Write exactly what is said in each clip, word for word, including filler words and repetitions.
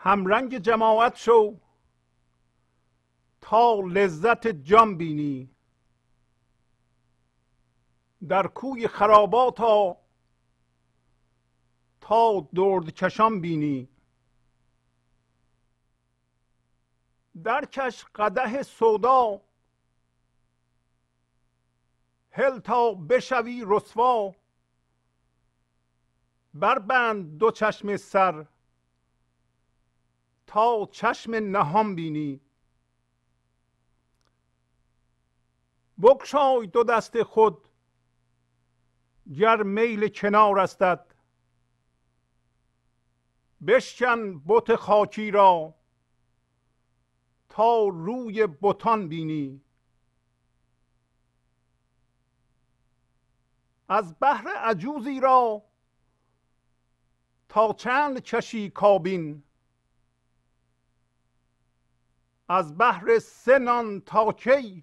همرنگ جماعت شو تا لذت جان بینی، در کوی خرابات تا تا درد کشان بینی. درکش قدح سودا هل تا بشوی رسوا، بربند دو چشم سر تا چشم نهان بینی. بگشای دو دست خود گر میل کنار استد، بشکن بت خاکی را تا روی بتان بینی. از بهر عجوزی را تا چند کشی کابین، از بهر سه نان تا کی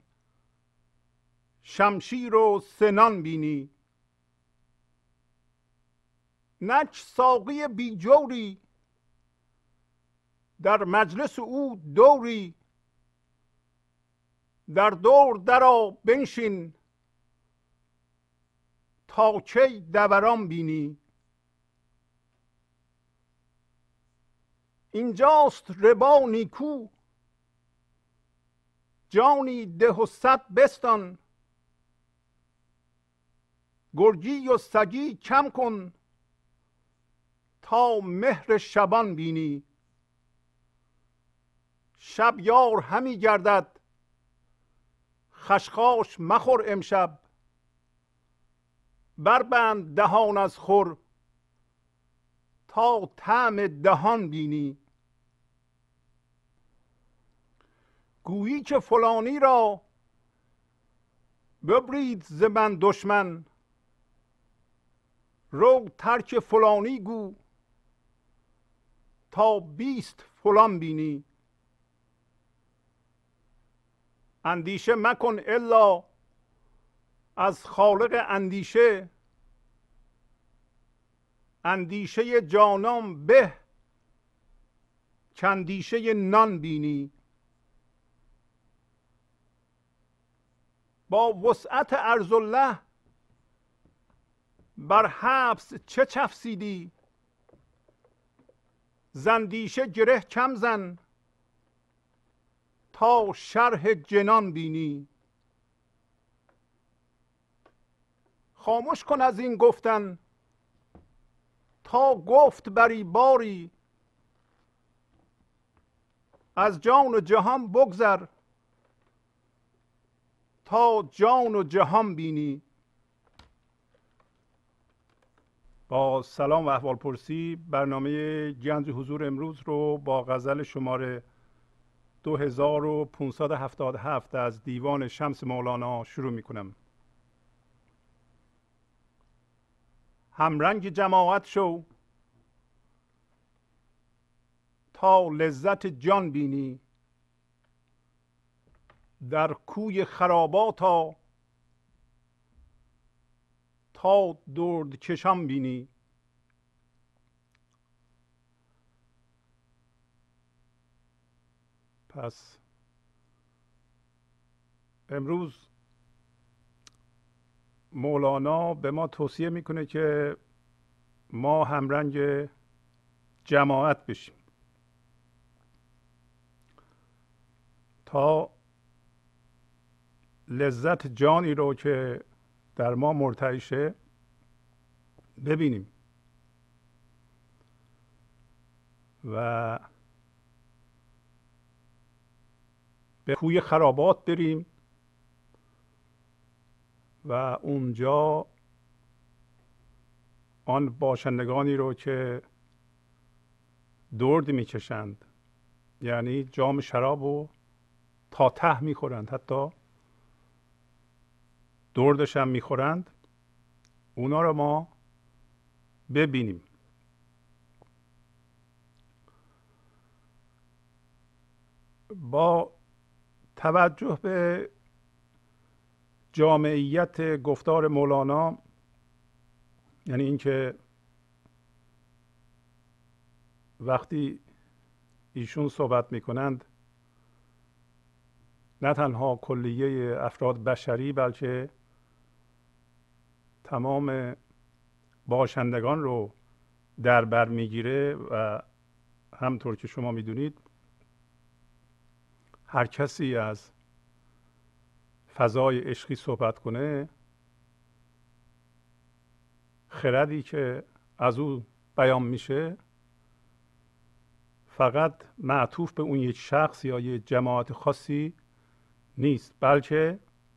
شمشیر و سنان بینی. نک ساقی بی جوری در مجلس او دوری، در دور درآ بنشین تا کی دوران بینی. اینجاست ربا نیکو جانی ده و صد بستان، گرگی و سگی کم کن تا مهر شبان بینی. شب یار همی گردد خشخاش مخور امشب، بربند دهان از خور تا طعم دهان بینی. گویی که فلانی را ببرید ز من دشمن، رو ترک فلانی گو تا بیست فلان بینی. اندیشه مکن الا از خالق اندیشه، اندیشه جانان به کاندیشه نان بینی. با وسعت ارض الله بر حبس چه چفسیدی، زندیشه گره کم زن تا شرح جنان بینی. خاموش کن از این گفتن تا گفت بری باری، از جان و جهان بگذر تا جان و جهان بینی. با سلام و احوال پرسی برنامه گنج حضور امروز رو با غزل شماره دو هزار و پانصد و هفتاد و هفت از دیوان شمس مولانا شروع می کنم. همرنگ جماعت شو تا لذت جان بینی، در کوی خرابات تا تا درد کشان بینی. پس امروز مولانا به ما توصیه میکنه که ما همرنگ جماعت بشیم تا لذت جانی رو که در ما مرتعشه ببینیم و به کوی خرابات بریم و اونجا آن باشندگانی رو که درد میکشند، یعنی جام شراب رو تا ته میخورند، حتی دردش هم میخورند، اونا رو ما ببینیم. با توجه به جامعیت گفتار مولانا، یعنی اینکه وقتی ایشون صحبت میکنند نه تنها کلیه افراد بشری بلکه تمام باشندگان رو در بر میگیره و همطور که شما میدونید هر کسی از فضای عشقی صحبت کنه خردی که از او بیان میشه فقط معطوف به اون یک شخص یا یک جماعت خاصی نیست بلکه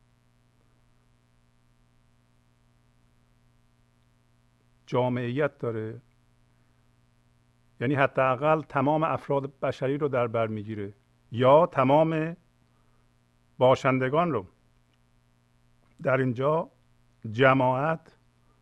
جامعیت داره، یعنی حداقل تمام افراد بشری رو در بر میگیره یا تمام باشندگان رو. در اینجا جماعت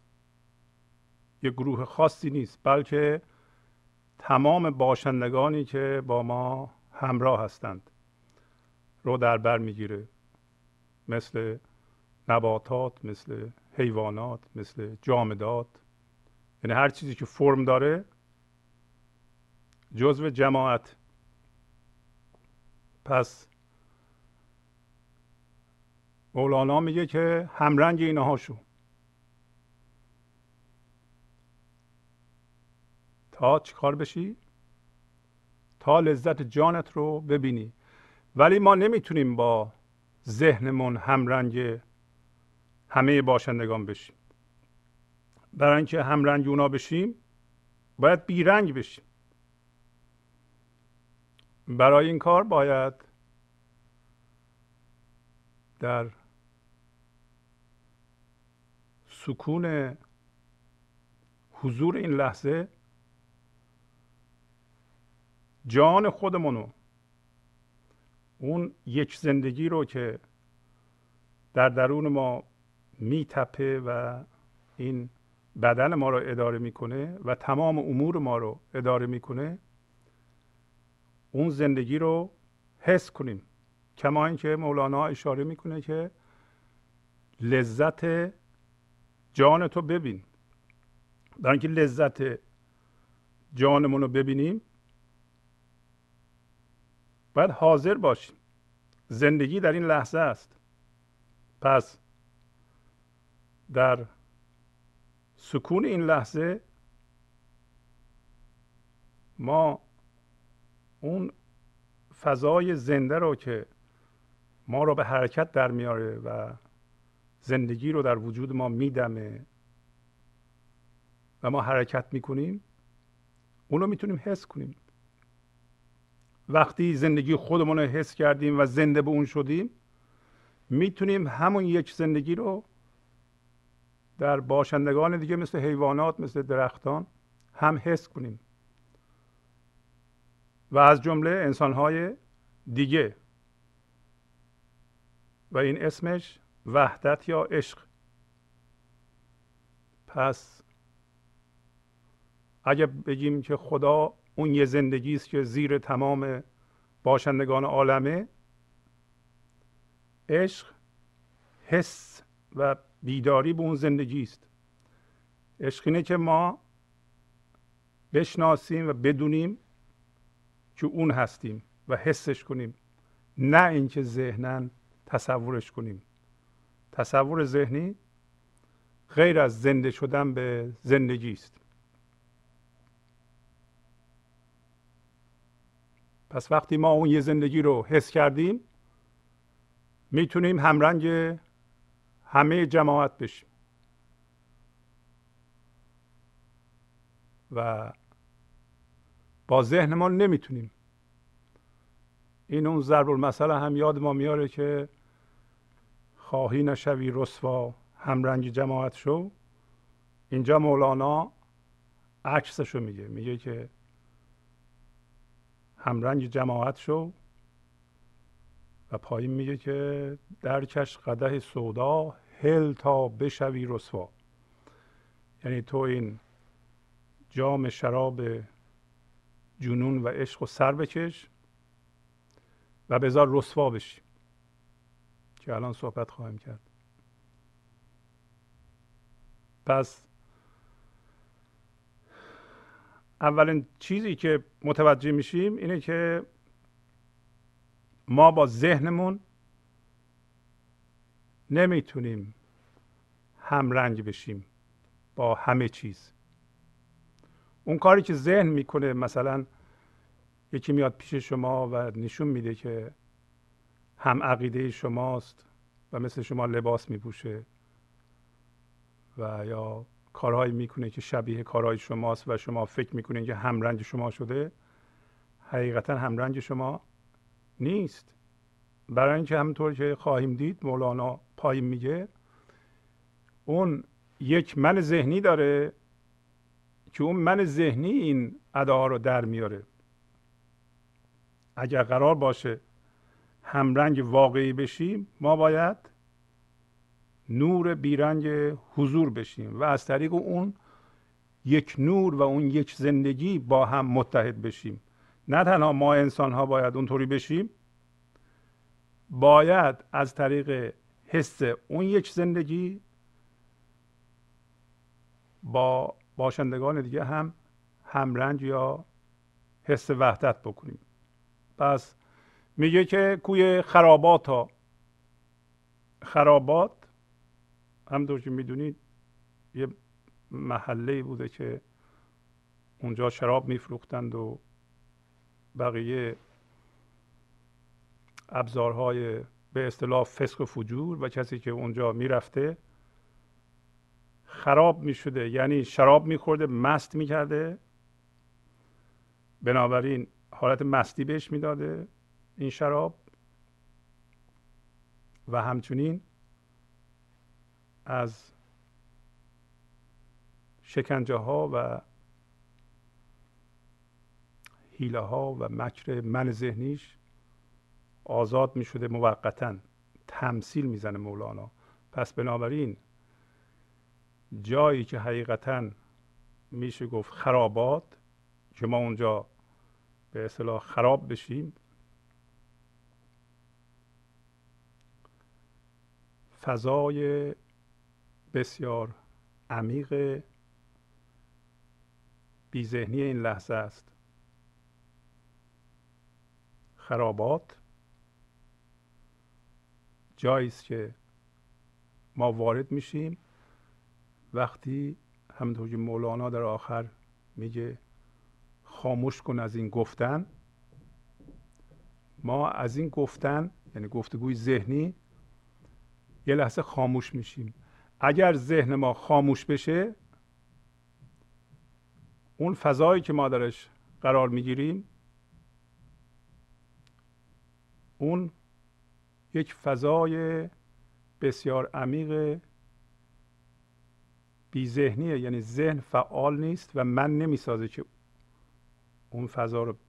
یک گروه خاصی نیست بلکه تمام باشندگانی که با ما همراه هستند رو در بر میگیره، مثل نباتات، مثل حیوانات، مثل جامدات، یعنی هر چیزی که فرم داره جزو جماعت. پس مولانا میگه که همرنگ اینها شو تا چیکار بشی؟ تا لذت جانت رو ببینی. ولی ما نمیتونیم با ذهنمون همرنگ همه باشندگان بشیم. برای اینکه همرنگ اونا بشیم باید بیرنگ بشیم. برای این کار باید در سکون حضور این لحظه جان خودمونو، اون یک زندگی رو که در درون ما میتپه و این بدن ما رو اداره میکنه و تمام امور ما رو اداره میکنه، اون زندگی رو حس کنیم. کما اینکه مولانا اشاره میکنه که لذت جان تو ببین. برای اینکه لذت جانمون رو ببینیم باید حاضر باشیم. زندگی در این لحظه است. پس در سکون این لحظه ما اون فضای زنده رو که ما رو به حرکت در میاره و زندگی رو در وجود ما میدمه و ما حرکت میکنیم، اون رو میتونیم حس کنیم. وقتی زندگی خودمون رو حس کردیم و زنده به اون شدیم، میتونیم همون یک زندگی رو در باشندگان دیگه مثل حیوانات، مثل درختان هم حس کنیم و از جمله انسانهای دیگه. و این اسمش وحدت یا عشق. پس اگه بگیم که خدا اون یه زندگی است که زیر تمام باشندگان عالمه، عشق حس و بیداری به اون زندگی است. عشق اینه که ما بشناسیم و بدونیم که اون هستیم و حسش کنیم، نه اینکه ذهناً تصورش کنیم. تصور ذهنی غیر از زنده شدن به زندگی است. پس وقتی ما اون یه زندگی رو حس کردیم، میتونیم همرنگ همه جماعت بشیم و با ذهن ما نمیتونیم. این اون ضرب المثل هم یاد ما میاره که خواهی نشوی رسوا همرنگ جماعت شو. اینجا مولانا عکسشو میگه، میگه که همرنگ جماعت شو و پایین میگه که درکش قدح سودا هل تا بشوی رسوا. یعنی تو این جام شراب جنون و عشق و سر بکش و بذار رسوا بشی، که الان صحبت خواهیم کرد. پس اولین چیزی که متوجه میشیم اینه که ما با ذهنمون نمیتونیم همرنگ بشیم با همه چیز. اون کاری که ذهن میکنه، مثلا یکی میاد پیش شما و نشون میده که هم عقیده شماست و مثل شما لباس میپوشه و یا کارهایی میکنه که شبیه کارهای شماست و شما فکر میکنید که همرنگ شما شده، حقیقتا همرنگ شما نیست. برای اینکه همونطور که خواهیم دید مولانا پایین میگه اون یک من ذهنی داره که اون من ذهنی این اداها رو در میاره. اگر قرار باشه همرنگ واقعی بشیم، ما باید نور بیرنگ حضور بشیم و از طریق اون یک نور و اون یک زندگی با هم متحد بشیم. نه تنها ما انسان ها باید اونطوری بشیم، باید از طریق حس اون یک زندگی با باشندگان دیگه هم همرنگ یا حس وحدت بکنیم. پس میگه که کوی خرابات ها، خرابات همونطور که میدونید یه محله بوده که اونجا شراب میفروختند و بقیه ابزارهای به اصطلاح فسق و فجور، و کسی که اونجا میرفته خراب میشده، یعنی شراب میخورده، مست میکرده، بنابراین حالت مستی بهش میداده این شراب، و همچنین از شکنجه ها و حیله ها و مکر من ذهنیش آزاد می شده موقتا. تمثیل میزنه مولانا. پس بنابراین جایی که حقیقتا میشه گفت خرابات، که ما اونجا به اصطلاح خراب بشیم، فضای بسیار عمیق بی‌ذهنی این لحظه است. خرابات جایی است که ما وارد میشیم وقتی همونطور که مولانا در آخر میگه خاموش کن از این گفتن. ما از این گفتن، یعنی گفتگوی ذهنی، یه لحظه خاموش میشیم. اگر ذهن ما خاموش بشه، اون فضایی که ما درش قرار میگیریم اون یک فضای بسیار عمیق بی ذهنیه، یعنی ذهن فعال نیست و من نمیسازه که اون فضا رو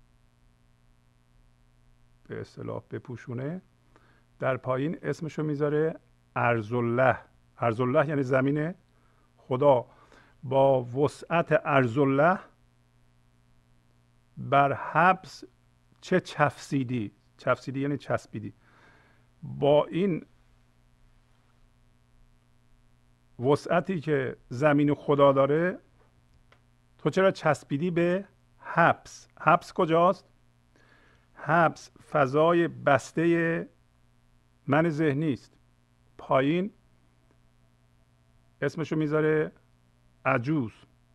به اصطلاح بپوشونه. در پایین اسمشو میذاره ارض الله. ارض الله یعنی زمین خدا. با وسعت ارض الله بر حبس چه چفسیدی. چفسیدی یعنی چسبیدی. با این وسعتی که زمین خدا داره، تو چرا چسبیدی به حبس؟ حبس کجاست؟ حبس فضای بسته من ذهنی است. پایین اسمشو میذاره عجوز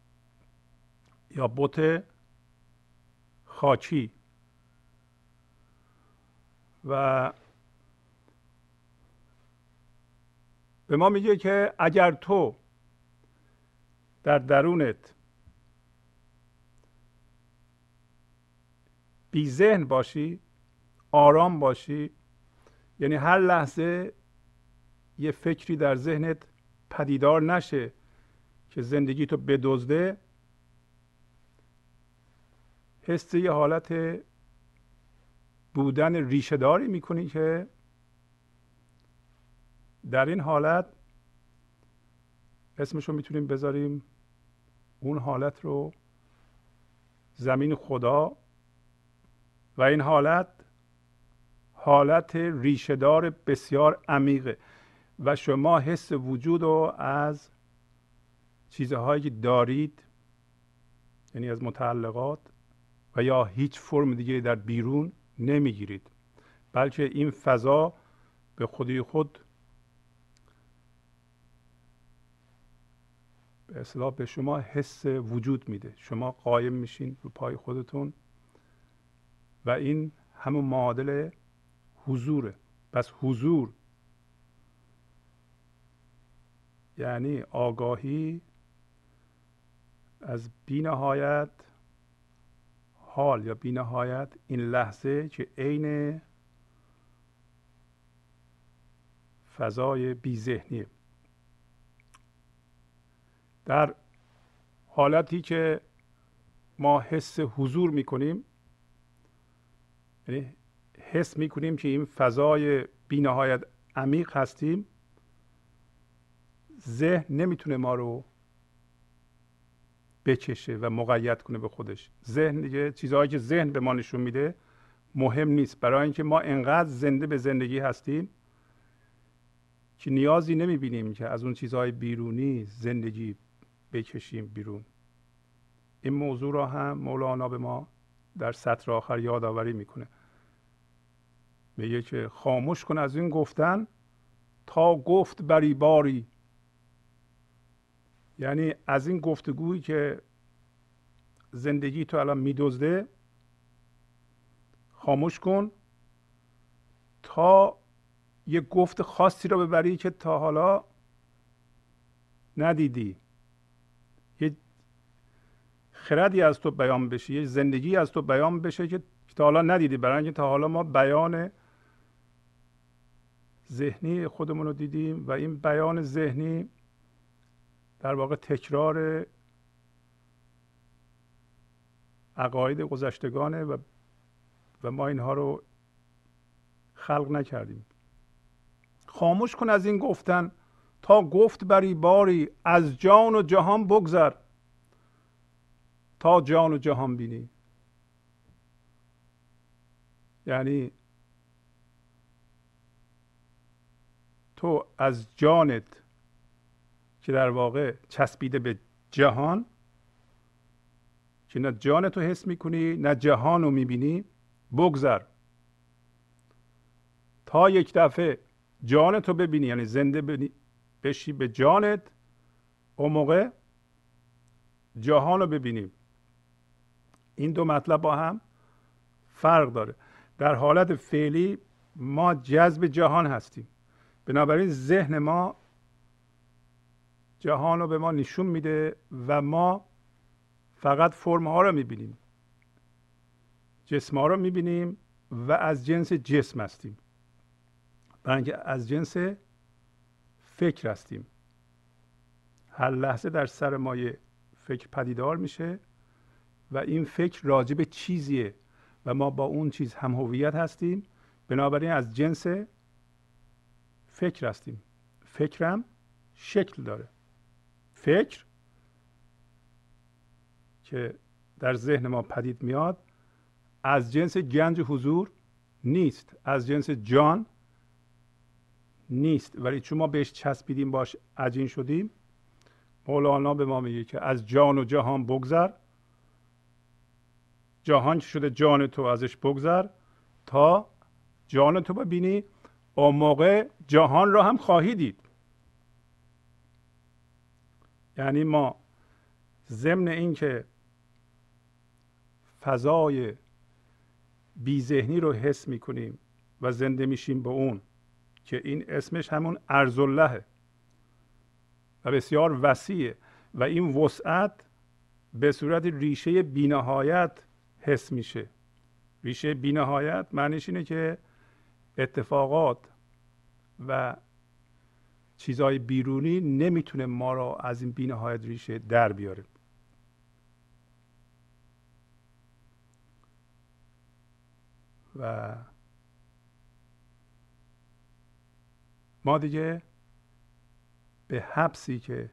یا بت خاکی. و به ما میگه که اگر تو در درونت بی ذهن باشی، آرام باشی، یعنی هر لحظه یه فکری در ذهنت پدیدار نشه که زندگی تو بدزده، حس یه حالت بودن ریشه داری میکنی که در این حالت اسمشو میتونیم بذاریم، اون حالت رو زمین خدا، و این حالت حالت ریشه‌دار بسیار عمیقه و شما حس وجود رو از چیزهایی که دارید یعنی از متعلقات و یا هیچ فرم دیگه در بیرون نمیگیرید، بلکه این فضا به خودی خود به اصطلاح به شما حس وجود میده. شما قایم میشین رو پای خودتون و این همون معادل حضوره. پس حضور یعنی آگاهی از بی نهایت حال یا بی نهایت این لحظه که عین فضای بی ذهنیه. در حالتی که ما حس حضور میکنیم، یعنی حس میکنیم که این فضای بی نهایت عمیق هستیم، ذهن نمیتونه ما رو بکشه و مقید کنه به خودش. ذهن دیگه چیزهایی که ذهن به ما نشون میده مهم نیست، برای اینکه ما انقدر زنده به زندگی هستیم که نیازی نمیبینیم که از اون چیزهای بیرونی زندگی بکشیم بیرون. این موضوع را هم مولانا به ما در سطر آخر یادآوری میکنه. میگه که خاموش کن از این گفتن تا گفت بری باری. یعنی از این گفتگویی که زندگی تو الان میدزده خاموش کن تا یه گفت خاصی رو ببری که تا حالا ندیدی، یه خردی از تو بیان بشه، یه زندگی از تو بیان بشه که تا حالا ندیدی. برای اینکه تا حالا ما بیان ذهنی خودمون رو دیدیم و این بیان ذهنی در واقع تکرار عقاید گذشتگانه و و ما اینها رو خلق نکردیم. خاموش کن از این گفتن تا گفت بری باری، از جان و جهان بگذر تا جان و جهان بینی. یعنی تو از جانت که در واقع چسبیده به جهان، که نه جان تو حس میکنی نه جهان رو میبینی، بگذر تا یک دفعه جان تو ببینی، یعنی زنده بشی به جانت، اون موقع جهان رو ببینیم. این دو مطلب با هم فرق داره. در حالت فعلی ما جذب جهان هستیم، بنابراین ذهن ما جهان رو به ما نشون میده و ما فقط فرم ها رو میبینیم، جسم ها رو میبینیم و از جنس جسم هستیم، برای اینکه از جنس فکر هستیم. هر لحظه در سر ما یه فکر پدیدار میشه و این فکر راجع به چیزیه و ما با اون چیز هم هویت هستیم، بنابراین از جنس فکر هستیم. فکرم شکل داره. فکر که در ذهن ما پدید میاد از جنس گنج حضور نیست، از جنس جان نیست، ولی چون ما بهش چسبیدیم، باش عجین شدیم. مولانا به ما میگه که از جان و جهان بگذر، جهان که شده جان تو، ازش بگذر تا جان تو ببینی، اون موقع جهان را هم خواهی دید. یعنی ما ضمن این که فضای بی ذهنی رو حس میکنیم و زنده میشیم به اون، که این اسمش همون ارض الله و بسیار وسیعه و این وسعت به صورت ریشه بینهایت حس میشه. ریشه بینهایت معنیش اینه که اتفاقات و چیزهای بیرونی نمیتونه ما را از این بینهایت ریشه در بیاره. و ما دیگه به حبسی که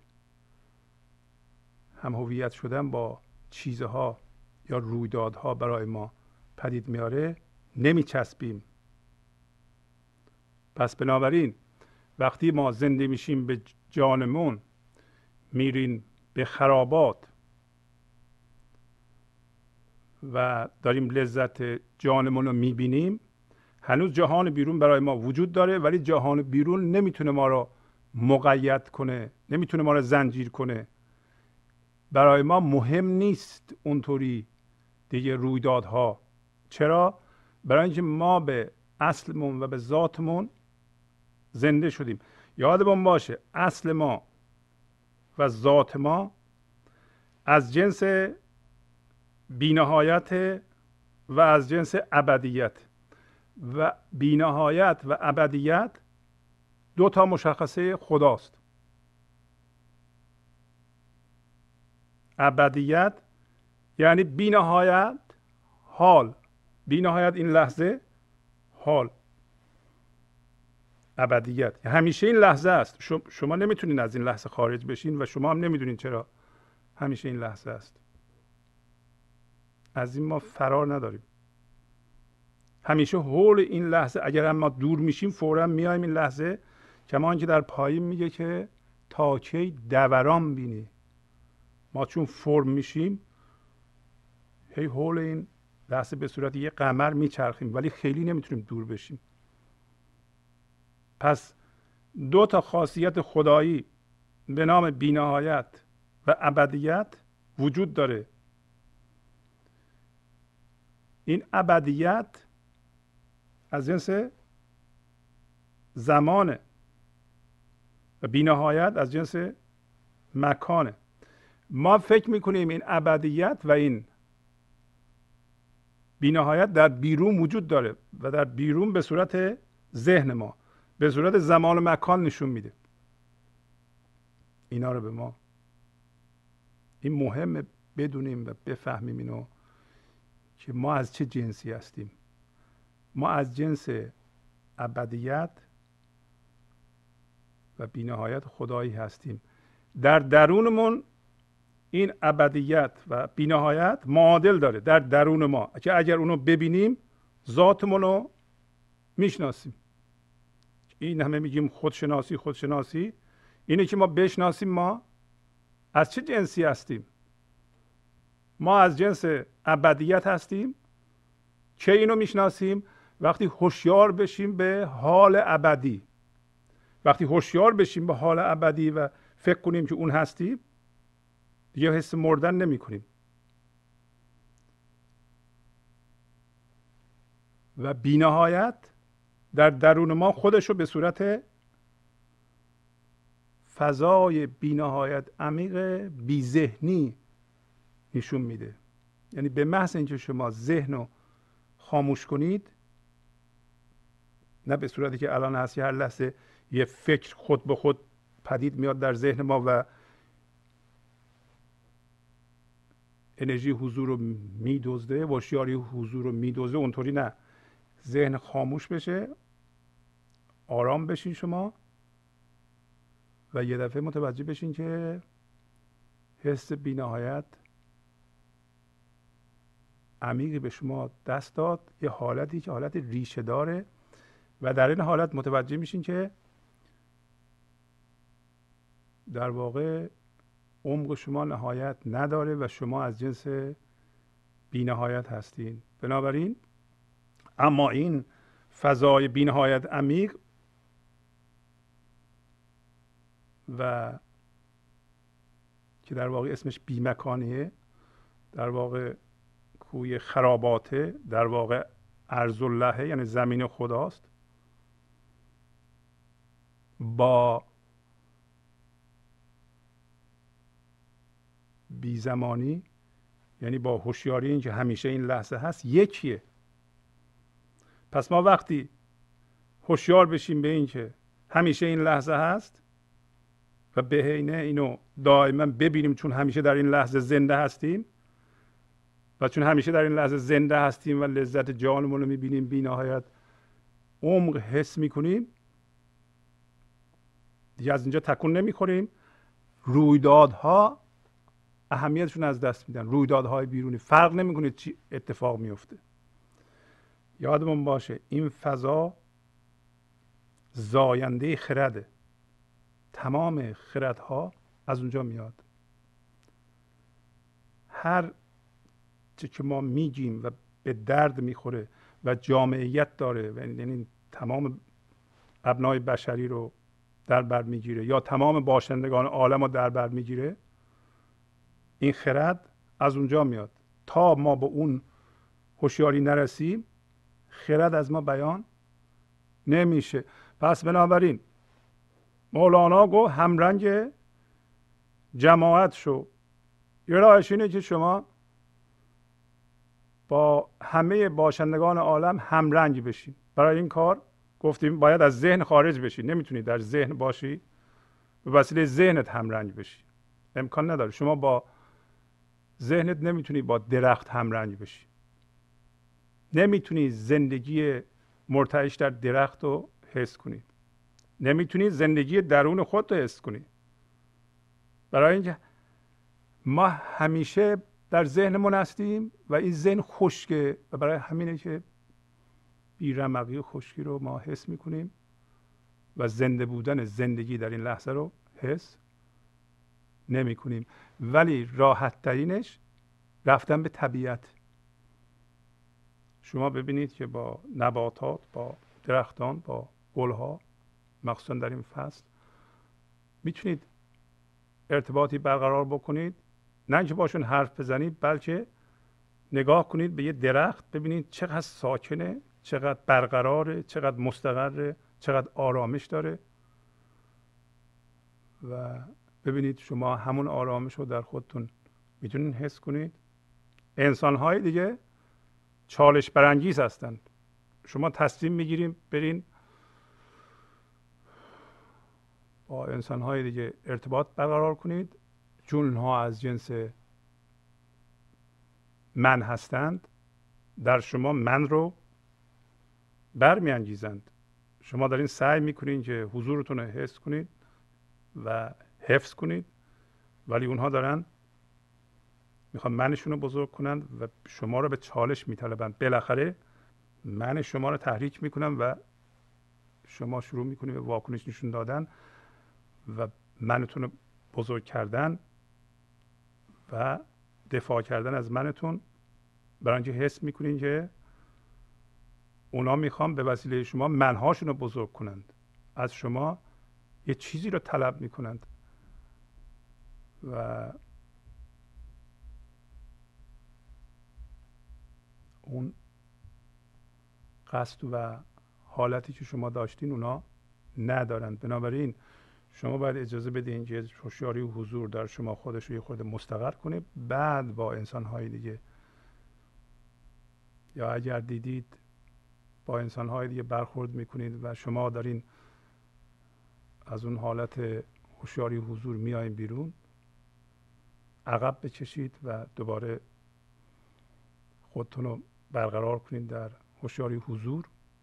هم هویت شدن با چیزها یا رویدادها برای ما پدید میاره نمیچسبیم. پس بنابراین وقتی ما زنده میشیم به جانمون، میرین به خرابات و داریم لذت جانمون رو میبینیم، هنوز جهان بیرون برای ما وجود داره، ولی جهان بیرون نمیتونه ما رو مقید کنه، نمیتونه ما رو زنجیر کنه. برای ما مهم نیست اونطوری دیگه رویدادها. چرا؟ برای اینکه ما به اصلمون و به ذاتمون زنده شدیم. یادمون باشه اصل ما و ذات ما از جنس بی‌نهایت و از جنس ابدیت. و بی‌نهایت و ابدیت دو تا مشخصه خداست. ابدیت یعنی بی‌نهایت حال، بی‌نهایت این لحظه حال. ابدیت همیشه این لحظه است. شما نمیتونین از این لحظه خارج بشین و شما هم نمیدونین چرا همیشه این لحظه است. از این ما فرار نداریم. همیشه حول این لحظه، اگر ما دور میشیم فوراً میایم این لحظه. کما اینکه در پایین میگه که تا کی دوران بینی. ما چون فرم میشیم هی حول این لحظه به صورت یه قمر میچرخیم، ولی خیلی نمیتونیم دور بشیم. پس دو تا خاصیت خدایی به نام بی‌نهایت و ابدیت وجود داره. این ابدیت از جنس زمانه و بی‌نهایت از جنس مکانه. ما فکر میکنیم این ابدیت و این بی‌نهایت در بیرون وجود داره و در بیرون به صورت ذهن ما، به صورت زمان و مکان نشون میده اینا رو به ما. این مهمه بدونیم و بفهمیم اینو که ما از چه جنسی هستیم. ما از جنس ابدیت و بی‌نهایت خدایی هستیم. در درونمون این ابدیت و بی‌نهایت معادل داره در درون ما که اگر اونو ببینیم ذاتمون رو میشناسیم. این همه میگیم خودشناسی خودشناسی، اینه که ما بشناسیم ما از چه جنسی هستیم. ما از جنس ابدیت هستیم. چه اینو میشناسیم؟ وقتی هوشیار بشیم به حال ابدی. وقتی هوشیار بشیم به حال ابدی و فکر کنیم که اون هستیم، دیگه حس مردن نمی کنیم. و بی‌نهایت در درون ما خودشو به صورت فضای بی‌نهایت عمیق بی ذهنی نشون میده. یعنی به محض اینکه شما ذهن رو خاموش کنید، نه به صورتی که الان هست هر لحظه یه فکر خود به خود پدید میاد در ذهن ما و انرژی حضور رو میدزده، هوشیاری حضور رو میدزده. اونطوری نه. ذهن خاموش بشه، آرام بشین شما و یه دفعه متوجه بشین که حس بی‌نهایت عمیقی به شما دست داد. یه حالتی که حالت ریشه داره و در این حالت متوجه میشین که در واقع عمق شما نهایت نداره و شما از جنس بی‌نهایت هستین. بنابراین اما این فضای بی‌نهایت عمیق و که در واقع اسمش بی‌مکانیه، در واقع کوی خراباته، در واقع ارض الله یعنی زمین خداست، با بی زمانی یعنی با هوشیاری این که همیشه این لحظه هست یکیه. پس ما وقتی هوشیار بشیم به این که همیشه این لحظه هست و به عینه اینو دائما ببینیم، چون همیشه در این لحظه زنده هستیم و چون همیشه در این لحظه زنده هستیم و لذت جانمون رو میبینیم، بی نهایت عمق حس میکنیم، دیگه از اینجا تکون نمیخوریم. رویدادها اهمیتشون از دست میدن. رویدادهای بیرونی فرق نمیکنه چی اتفاق میفته. یادمون باشه این فضا زاینده خرده. تمام خردها از اونجا میاد. هر چه که ما میگیم و به درد میخوره و جامعیت داره، یعنی تمام ابنای بشری رو در بر میگیره یا تمام باشندگان عالم رو در بر میگیره، این خرد از اونجا میاد. تا ما به اون هوشیاری نرسیم خرد از ما بیان نمیشه. پس بنابراین مولانا گفت همرنگ جماعت شو. یه راهش اینه که شما با همه باشندگان عالم همرنگ بشین. برای این کار گفتیم باید از ذهن خارج بشی. نمیتونی در ذهن باشی به وسیله ذهنت همرنگ بشی، امکان نداره. شما با ذهنت نمیتونی با درخت همرنگ بشی، نمیتونی زندگی مرتعش در درخت رو حس کنی، نمیتونی زندگی درون خود رو حس کنی. برای اینکه ما همیشه در ذهنمون هستیم و این ذهن خشکه و برای همینه که بیرمقی و خشکی رو ما حس میکنیم و زنده بودن زندگی در این لحظه رو حس نمی کنیم. ولی راحت ترینش رفتن به طبیعت. شما ببینید که با نباتات، با درختان، با گلها، مخصوصا در این فصل میتونید ارتباطی برقرار بکنید. نه اینکه باشون حرف بزنید، بلکه نگاه کنید به یه درخت، ببینید چقدر ساکنه، چقدر برقراره، چقدر مستقره، چقدر آرامش داره و ببینید شما همون آرامش رو در خودتون میتونید حس کنید. انسان‌های دیگه چالش برانگیز هستند. شما تصمیم میگیریم برین با انسان‌های دیگه ارتباط برقرار کنید، چون اونها از جنس من هستند، در شما من رو برمیانگیزند. شما دارین سعی میکنید که حضورتون رو حس کنید و حفظ کنید، ولی اونها دارن میخوان منشون رو بزرگ کنند و شما رو به چالش میطلبند. بالاخره من شما رو تحریک میکنن و شما شروع میکنید به واکنش نشون دادن و منتون رو بزرگ کردن و دفاع کردن از منتون، برای اینکه حس میکنین که اونا میخوان به وسیله شما منهاشون رو بزرگ کنند، از شما یه چیزی رو طلب میکنند و اون قصد و حالتی که شما داشتین اونا ندارند. بنابراین شما باید اجازه بدین که هوشیاری و حضور در شما خودش رو یه خورده مستقر کنه، بعد با انسان‌های دیگه، یا اگر دیدید با انسان‌های دیگه برخورد میکنید و شما دارین از اون حالت هوشیاری و حضور میایین بیرون، عقب بکشید و دوباره خودتون رو برقرار کنید در هوشیاری و حضور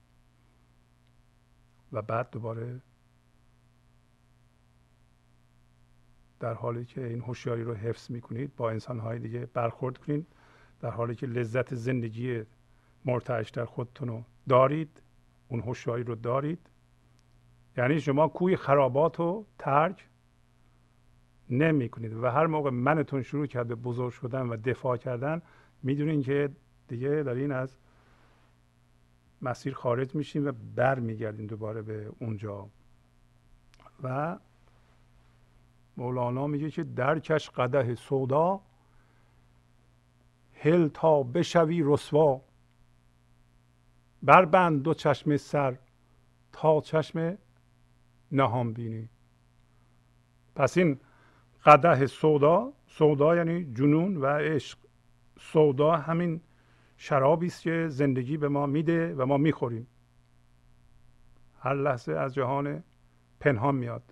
و بعد دوباره در حالی که این هوشیاری رو حفظ میکنید با انسان‌های دیگه برخورد کنید، در حالی که لذت زندگی مرتعش در خودتون رو دارید، اون هوشیاری رو دارید. یعنی شما کوی خرابات رو ترک نمی کنید و هر موقع منتون شروع کرد به بزرگ شدن و دفاع کردن، میدونین که دیگه دارین از مسیر خارج میشین و بر میگردین دوباره به اونجا. و مولانا میگه که درکش قدح سودا، هل تا بشوی رسوا، بربند دو چشم سر تا چشم نهان بینی. پس این قدح سودا، سودا یعنی جنون و عشق، سودا همین شرابی است که زندگی به ما میده و ما میخوریم. هر لحظه از جهان پنهان میاد.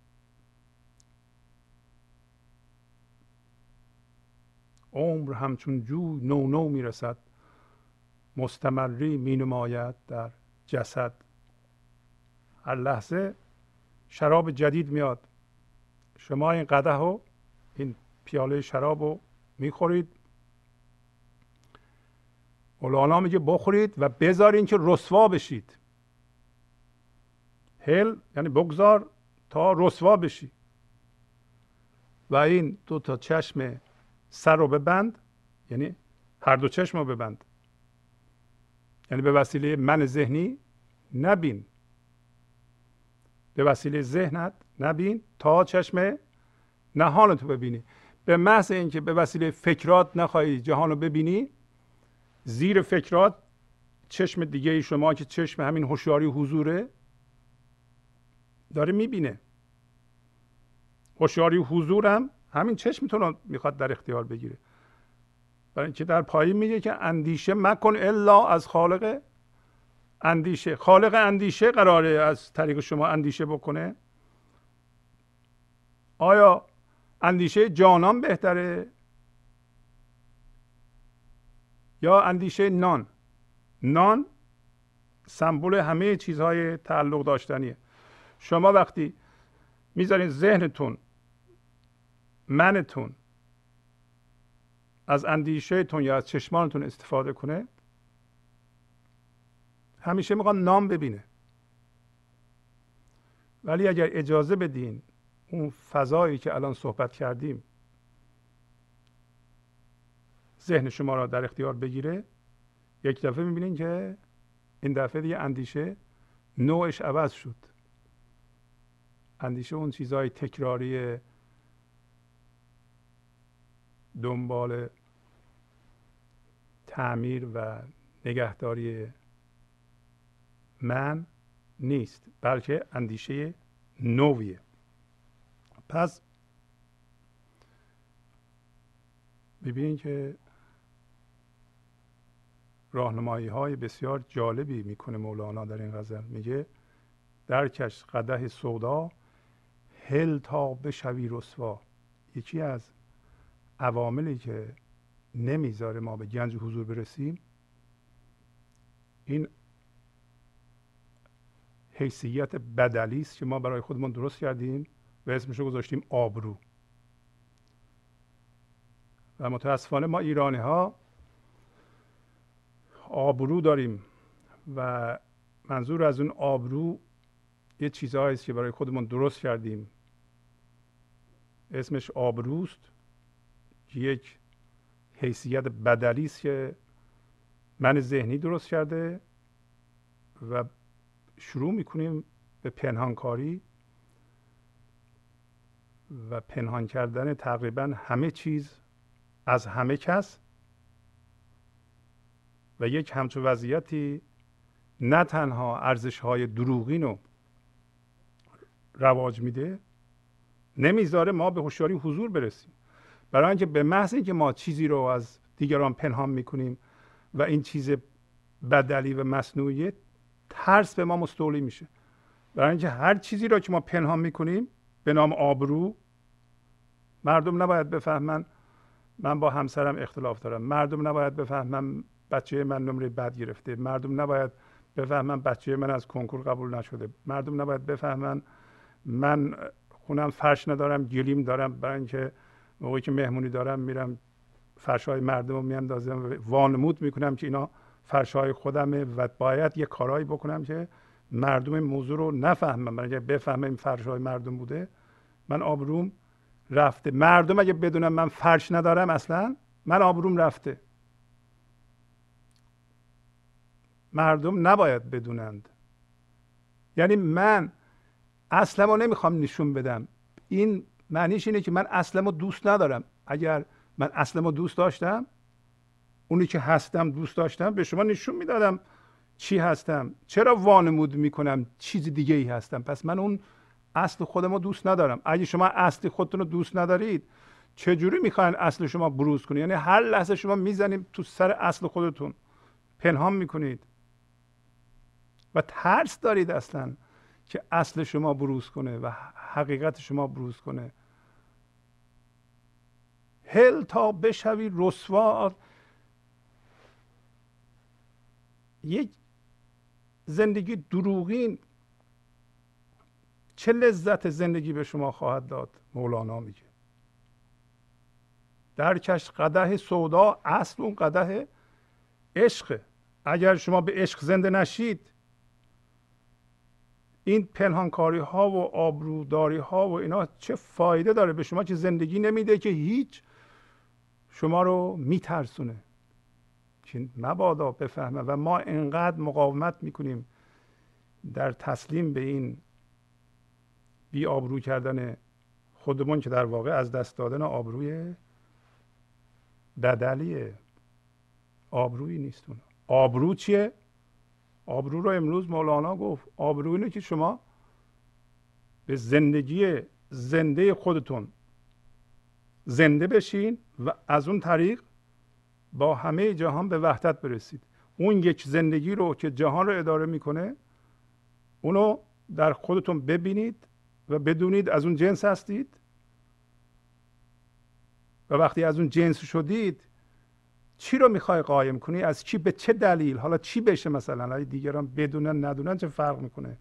عمر همچون جوی نو نو میرسد، مستمری می نماید در جسد. هر لحظه شراب جدید میاد. شما این قدح رو، این پیاله شراب رو میخورید. مولانا میگه بخورید و بذارین که رسوا بشید. هل یعنی بگذار تا رسوا بشی و این دو تا چشم سر رو ببند، یعنی هر دو چشم رو ببند، یعنی به وسیله من ذهنی نبین، به وسیله ذهنت نبین تا چشم نهان تو ببینی. به محض اینکه به وسیله فکرات نخواهی جهان رو ببینی، زیر فکرات چشم دیگه ای شما که چشم همین هوشیاری و حضوره داره میبینه. هوشیاری و حضورم همین چشمتون رو میخواد در اختیار بگیره. برای اینکه در پایین میگه که اندیشه مکن الا از خالق اندیشه. خالق اندیشه قراره از طریق شما اندیشه بکنه. آیا اندیشه جانان بهتره یا اندیشه نان؟ نان سمبل همه چیزهای تعلق داشتنیه. شما وقتی میذارین ذهنتون، منتون از اندیشهتون یا از چشمانتون استفاده کنه، همیشه میخواد نام ببینه. ولی اگر اجازه بدین اون فضایی که الان صحبت کردیم ذهن شما را در اختیار بگیره، یک دفعه میبینین که این دفعه دیگه اندیشه نوعش عوض شد. اندیشه اون چیزهای تکراری دنبال تعمیر و نگهداری من نیست، بلکه اندیشه نویه. پس ببینید که راهنمایی های بسیار جالبی میکنه مولانا در این غزل. میگه درکش قدح سودا هل تا بشوی رسوا. یکی از عواملی که نمیذاره ما به گنج حضور برسیم این حیثیت بدلی است که ما برای خودمون درست کردیم و اسمشو گذاشتیم آبرو. و متاسفانه ما ایرانی ها آبرو داریم و منظور از اون آبرو یه چیزهایی است که برای خودمون درست کردیم، اسمش آبروست، یک حیثیت بدلی است که من ذهنی درست کرده و شروع میکنیم به پنهانکاری و پنهان کردن تقریبا همه چیز از همه کس و یک همچون وضعیتی نه تنها ارزش‌های دروغین رو رواج میده، نمیذاره ما به هوشیاری حضور برسیم. برای اینکه به محض اینکه ما چیزی رو از دیگران پنهان میکنیم و این چیز بدلی و مصنوعی، ترس به ما مستولی میشه. برای اینکه هر چیزی رو که ما پنهان میکنیم به نام آبرو، مردم نباید بفهمن من با همسرم اختلاف دارم، مردم نباید بفهمن بچه من نمره بد گرفته، مردم نباید بفهمن بچه من از کنکور قبول نشده، مردم نباید بفهمن من خونم فرش ندارم گلیم دارم، برای اینکه موقعی که مهمونی دارم میرم فرشای مردم رو میاندازم و وانمود میکنم که اینا فرشای خودمه و باید یه کارایی بکنم که مردم این موضوع رو نفهمن. برای اینکه بفهمن این فرشای مردم بوده من آبروم رفته. مردم اگه بدونن من فرش ندارم اصلا من آبروم رفته. مردم نباید بدونند. یعنی من اصلمو نمیخوام نشون بدم. این معنیش اینه که من اصلمو دوست ندارم. اگر من اصلمو دوست داشتم، اونی که هستم دوست داشتم، به شما نشون میدادم چی هستم. چرا وانمود میکنم چیز دیگه ای هستم؟ پس من اون اصل خودمو دوست ندارم. اگه شما اصل خودتون رو دوست ندارید، چجوری میخواین اصل شما بروز کنید؟ یعنی هر لحظه شما میزنید تو سر اصل خودتون، پنهان میکنید و ترس دارید اصلا که اصل شما بروز کنه و حقیقت شما بروز کنه. هل تا بشوی رسوا. یک زندگی دروغین چه لذت زندگی به شما خواهد داد؟ مولانا میگه درکش قدح سودا. اصل اون قدح عشق. اگر شما به عشق زنده نشید، این پنهانکاری ها و آبروداری ها و اینا چه فایده داره به شما؟ که زندگی نمیده، که هیچ، شما رو میترسونه. که مبادا بفهمه و ما انقدر مقاومت میکنیم در تسلیم به این بی آبرو کردن خودمون که در واقع از دست دادن آبروی بدلیه. آبرویی نیست اون. آبرو چیه؟ آبرو رو امروز مولانا گفت آبرو اینه که شما به زندگی زنده خودتون زنده بشین و از اون طریق با همه جهان به وحدت برسید. اون یک زندگی رو که جهان رو اداره میکنه اونو در خودتون ببینید و بدونید از اون جنس هستید و وقتی از اون جنس شدید چی رو میخوای قایم کنی؟ از چی؟ به چه دلیل؟ حالا چی بشه؟ مثلا اگه دیگران بدونن ندونن چه فرق میکنه؟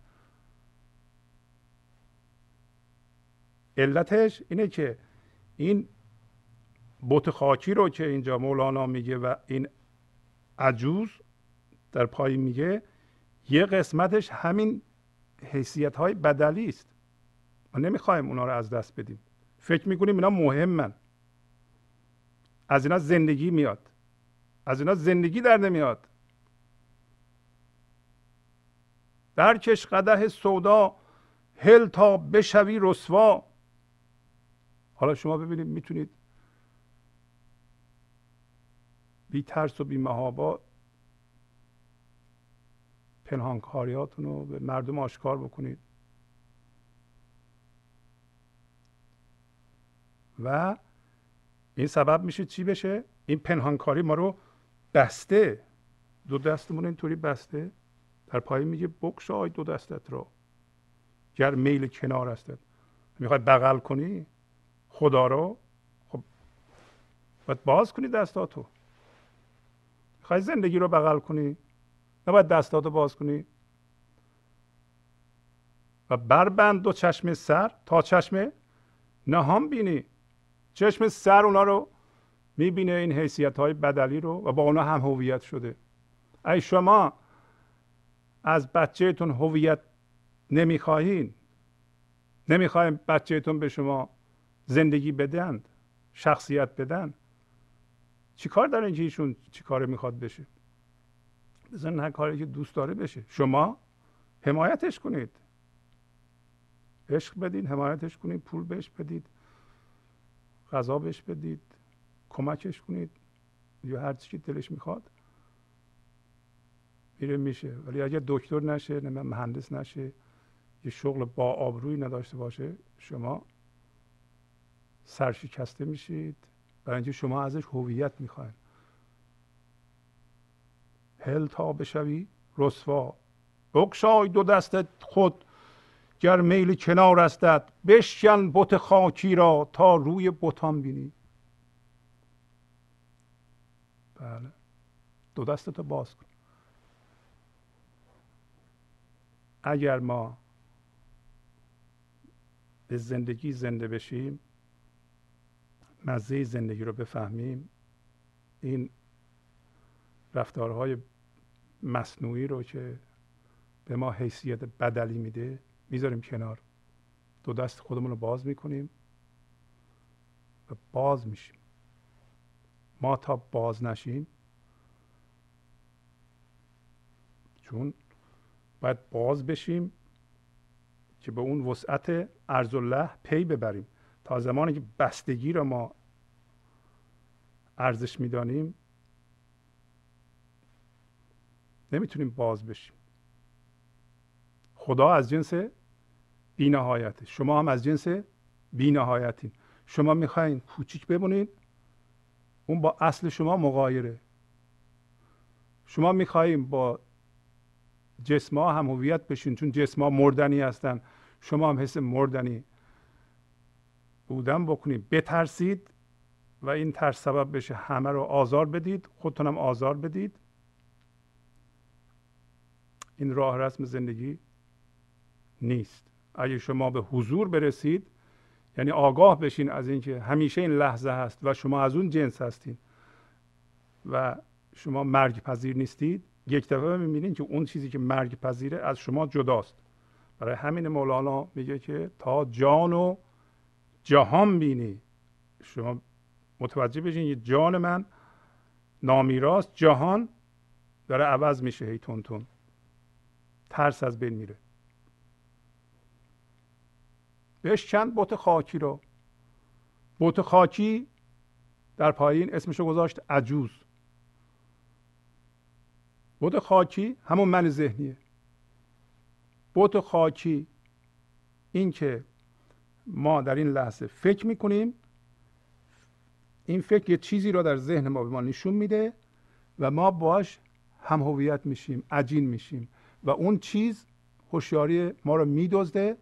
علتش اینه که این بت خاکی رو که اینجا مولانا میگه و این عجوز در پایین میگه یه قسمتش همین حیثیت های بدلی است. ما نمیخوایم اونا رو از دست بدیم. فکر میکنیم اینا مهمن. از اینا زندگی میاد. از اینا زندگی در نمیاد. درکش قدح سودا هل تا بشوی رسوا. حالا شما ببینید میتونید بی ترس و بی مهابا پنهانکاریاتون رو به مردم آشکار بکنید و این سبب میشه چی بشه؟ این پنهانکاری ما رو بسته، دو دستمون اینطوری بسته. در پایین میگه بگشای دو دستت رو گر میل کنار هستت. میخوای بغل کنی خدا رو، خب باید باز کنی دستاتو. میخوای زندگی رو بغل کنی نباید دستاتو باز کنی. و بربند دو چشم سر تا چشم نهان بینی. چشم سر اونا رو میبینه، این حیثیت های بدلی رو، و با اونا هم هویت شده. ای شما از بچهتون هویت نمیخواهین، نمیخواین بچهتون به شما زندگی بدن، شخصیت بدن، چی کار دارین که ایشون چی کار میخواد بشه؟ بزن هر کاری که دوست داره بشه. شما حمایتش کنید، عشق بدین، حمایتش کنید، پول بهش بدید، غذا بهش بدید، کمکش کنید، یا هر چی دلش میخواد میره میشه. ولی اگر دکتر نشه، نه مهندس نشه، یه شغل با آبرویی نداشته باشه، شما سرشکسته میشید، برای اینکه شما ازش هویت میخواین. هل تا بشوی رسوا بگشای دو دستت خود گر میل کنار استت بشکن بت خاکی را تا روی بتان بینی. بله، دو دستتو باز کن. اگر ما به زندگی زنده بشیم، مزه زندگی رو بفهمیم، این رفتارهای مصنوعی رو که به ما حیثیت بدلی میده میذاریم کنار. دو دست خودمون رو باز میکنیم و باز میشیم. ما تا باز نشیم، چون باید باز بشیم که به اون وسعت ارض الله پی ببریم. تا زمانی که بستگی رو ما ارزش میدانیم نمیتونیم باز بشیم. خدا از جنس بی‌نهایته، شما هم از جنس بی‌نهایتین. شما میخواین کوچیک بمونید، اون با اصل شما مغایره. شما میخواین با جسم‌ها هم هویت بشین، چون جسم‌ها مردنی هستن، شما هم حس مردنی بودن بکنید، بترسید و این ترس سبب بشه همه رو آزار بدید، خودتون هم آزار بدید. این راه رسم زندگی نیست. اگه شما به حضور برسید، یعنی آگاه بشین از اینکه همیشه این لحظه هست و شما از اون جنس هستین و شما مرگ پذیر نیستید، یک دفعه میبینید که اون چیزی که مرگ پذیره از شما جداست. برای همین مولانا میگه که تا جان و جهان بینی. شما متوجه بشین یه جان من نامیراست، جهان داره عوض میشه هی تون تون، ترس از بین میره. بشکن بت خاکی رو. بت خاکی در پایین اسمشو گذاشت عجوز. بت خاکی همون من ذهنیه. بت خاکی این که ما در این لحظه فکر میکنیم، این فکر یه چیزی رو در ذهن ما به ما نشون میده و ما باش هم هویت میشیم، عجین میشیم و اون چیز هوشیاری ما رو میدزده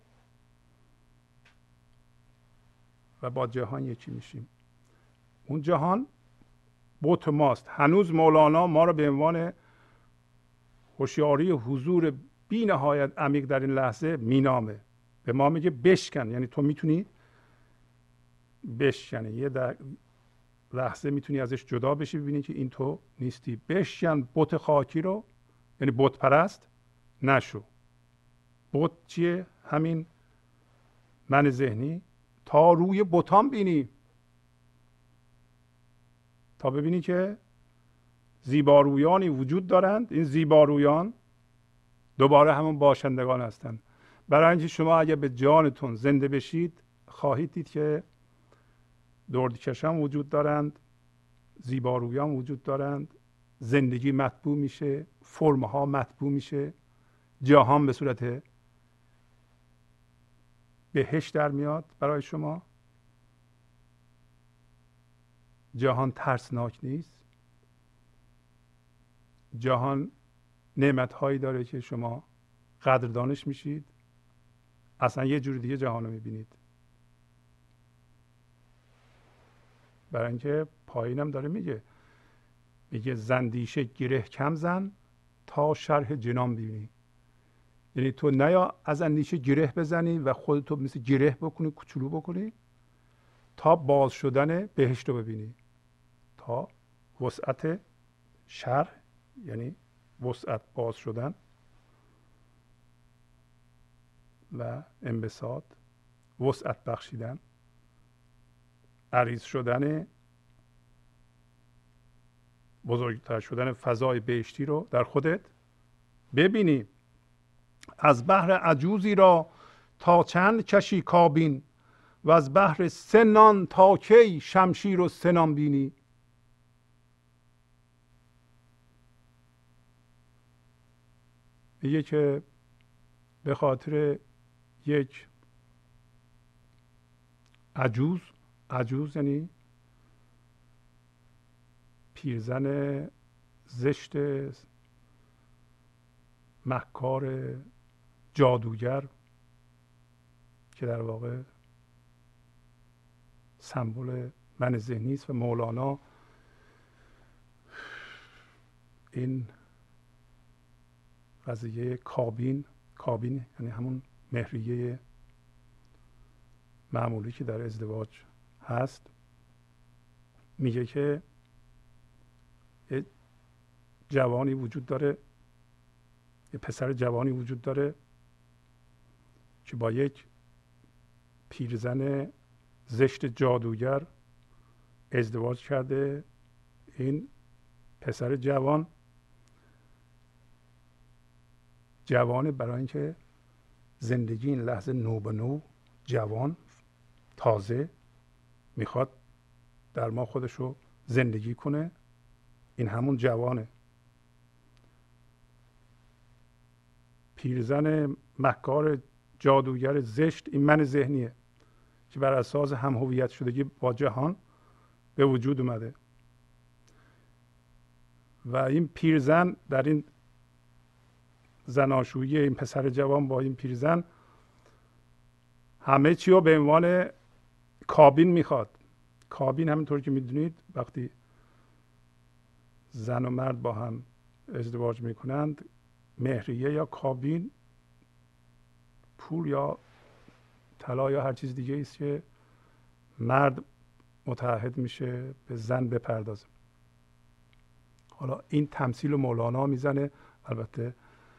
و با جهان یکی میشیم. اون جهان بت ماست. هنوز مولانا ما رو به عنوان هوشیاری حضور بی نهایت عمیق در این لحظه مینامه. به ما میگه بشکن، یعنی تو میتونی بشکنی، یه در لحظه میتونی ازش جدا بشی، ببینی که این تو نیستی. بشکن بت خاکی رو، یعنی بت پرست نشو. بت چیه؟ همین من ذهنی. تا روی بتان بینی، تا ببینی که زیبارویانی وجود دارند. این زیبارویان دوباره همون باشندگان هستند. برای اینکه شما اگر به جانتون زنده بشید خواهید دید که دردکشان وجود دارند، زیبارویان وجود دارند، زندگی مطبوع میشه، فرمها مطبوع میشه، جهان به صورت بهشت در میاد برای شما. جهان ترسناک نیست. جهان نعمت هایی داره که شما قدردانش میشید. اصلا یه جور دیگه جهان رو میبینید. برای اینکه پایینم داره میگه میگه زندیشه گره کم زن تا شرح جنان ببینی. یعنی تو نیا از اندیشه گره بزنی و خودتو مثل گره بکنی، کوچولو بکنی، تا باز شدن بهشت رو ببینی، تا وسعت شرح، یعنی وسعت باز شدن و انبساط، وسعت بخشیدن، عریض شدن، بزرگتر شدن فضای بهشتی رو در خودت ببینی. از بحر عجوزی را تا چند کشی کابین، و از بحر سنان تا کی شمشیر و سنان بینی. میگه که به خاطر یک عجوز، عجوز یعنی پیرزن زشت مکار جادوگر که در واقع سمبل من ذهنی است و مولانا این قضیه کابین، کابین یعنی همون مهریه معمولی که در ازدواج هست، میگه که یه جوانی وجود داره، یه پسر جوانی وجود داره که با یک پیرزن زشت جادوگر ازدواج کرده. این پسر جوان جوانه برای اینکه زندگی این لحظه نو به نو، جوان تازه میخواد در ما خودشو زندگی کنه. این همون جوانه. پیرزن مکار جادوگر زشت این من ذهنیه که بر اساس هم هویت شدگی با جهان به وجود اومده و این پیرزن در این زناشویی این پسر جوان با این پیرزن همه چی رو به عنوان کابین میخواد. کابین همینطور که میدونید وقتی زن و مرد با هم ازدواج میکنند، مهریه یا کابین پول یا طلا یا هر چیز دیگه است که مرد متعهد میشه به زن بپردازه. حالا این تمثیل رو مولانا میزنه. البته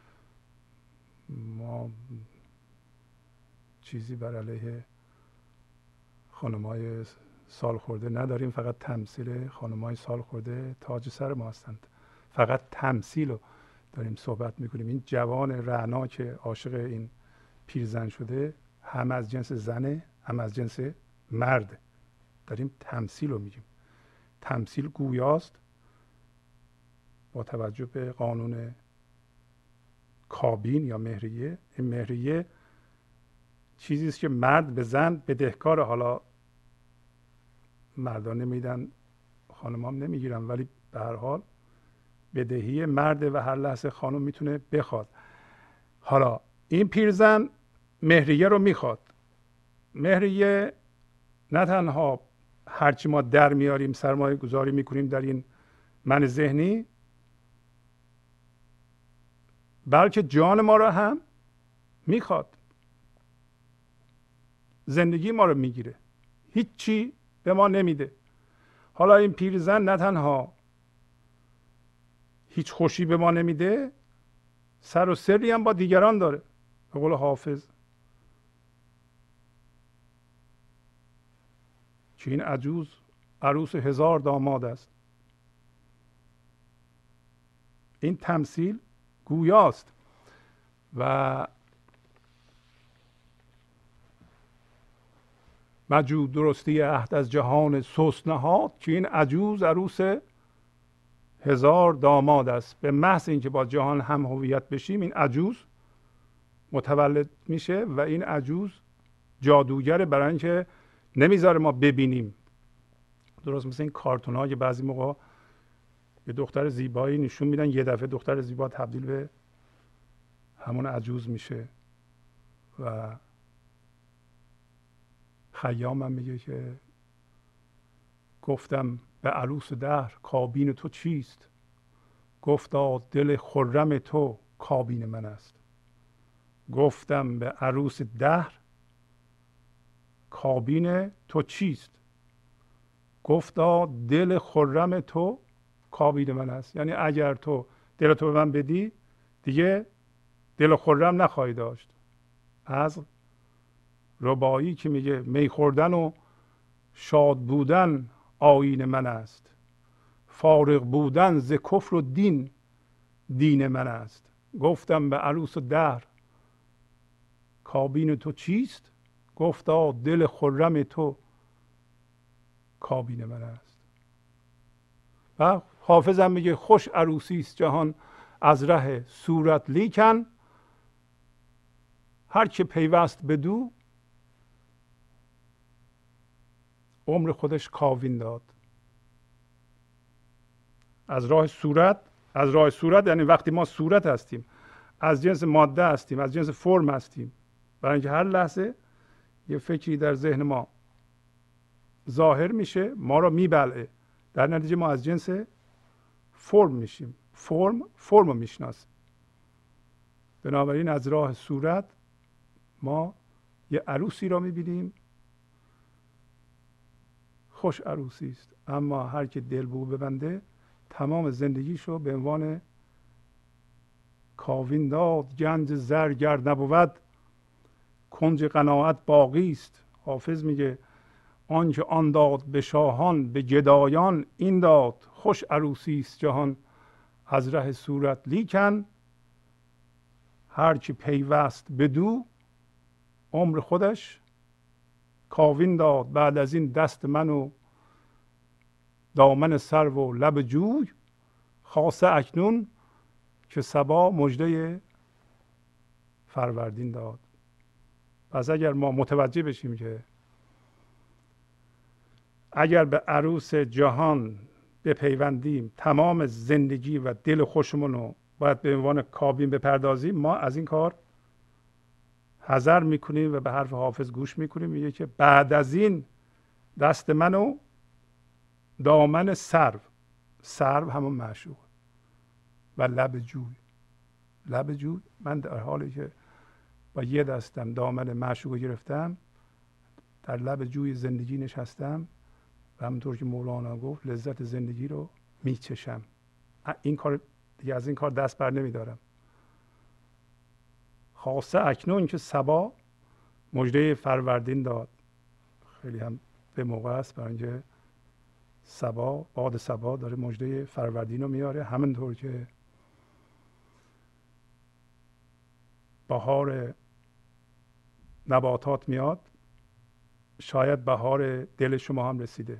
ما چیزی بر علیه خانم‌های سال خورده نداریم، فقط تمثیل خانم‌های سال خورده تاج سر ما هستند. فقط تمثیل رو داریم صحبت میکنیم. این جوان رعنا که عاشق این پیرزن شده هم از جنس زنه هم از جنس مرد. داریم تمثیل رو میگیم. تمثیل گویاست با توجه به قانون کابین یا مهریه. این مهریه چیزی است که مرد به زن بدهکار. حالا مردان نمیدن، خانمام نمیگیرن، ولی به هر حال بدهی مرد و هر لحظه خانم میتونه بخواد. حالا این پیرزن مهریه رو میخواد. مهریه نه تنها هرچی ما در میاریم سرمایه گذاری میکنیم در این من ذهنی، بلکه جان ما رو هم میخواد. زندگی ما رو میگیره، هیچی به ما نمیده. حالا این پیرزن نه تنها هیچ خوشی به ما نمیده، سر و سری هم با دیگران داره. به قول حافظ که این عجوز عروس هزار داماد است. این تمثیل گویاست و مجو درستی عهد از جهان سست نهاد، که این عجوز عروس هزار داماد است. به محض اینکه با جهان هم هویت بشیم این عجوز متولد میشه و این عجوز جادوگره، برای اینکه نمیذاره ما ببینیم. درست مثل این کارتون ها که بعضی موقع یه دختر زیبایی نشون میدن، یه دفعه دختر زیبا تبدیل به همون عجوز میشه. و خیام هم میگه که گفتم به عروس دهر کابین تو چیست، گفتا دل خرم تو کابین من است. گفتم به عروس دهر کابین تو چیست، گفتا دل خرم تو کابین من است. یعنی اگر تو دل تو به من بدی دیگه دل خرم نخواهی داشت. از ربایی که میگه می خوردن و شاد بودن آیین من است، فارغ بودن ز کفر و دین دین من است. گفتم به عروس دهر کابین تو چیست، گفتا دل خرم تو کابین من است. و حافظم میگه خوش عروسی است جهان از ره صورت لیکن، هر که پیوست بدو عمر خودش کاوین داد. از راه صورت، از راه صورت یعنی وقتی ما صورت هستیم، از جنس ماده هستیم، از جنس فرم هستیم، برای اینکه هر لحظه یه فکری در ذهن ما ظاهر میشه، ما رو میبلعه، در نتیجه ما از جنس فرم میشیم. فرم فرم رو میشناسه. بنابراین از راه صورت ما یه عروسی را میبینیم، خوش عروسی است. اما هر که دل بو ببنده تمام زندگیشو به عنوان کاوین داد. گنج زر گر نبود کنج قناعت باقی است. حافظ میگه آنچه آن داد به شاهان به گدایان این داد. خوش عروسی است جهان از ره صورت لیکن، هر که پیوست بدو عمر خودش کاوین داد. بعد از این دست من و دامن سرو و لب جوی، خاصه اکنون که صبا مژده فروردین داد. پس اگر ما متوجه بشیم که اگر به عروس جهان بپیوندیم تمام زندگی و دل خوشمون رو باید به عنوان کابین بپردازیم، ما از این کار حذر میکنیم و به حرف حافظ گوش میکنیم. میگه که بعد از این دست منو دامن سرو، سرو همون معشوق، و لب جوی. لب جوی، من در حالی که با یه دستم دامن معشوق گرفتم در لب جوی زندگی نشستم و همونطور که مولانا گفت لذت زندگی رو میچشم. این کار دیگه از این کار دست بر نمیدارم. خاصه اکنون که صبا مژده فروردین داد. خیلی هم به موقع است، برای اینکه صبا، باد صبا داره مژده فروردین رو میاره. همینطور که بهار نباتات میاد، شاید بهار دل شما هم رسیده.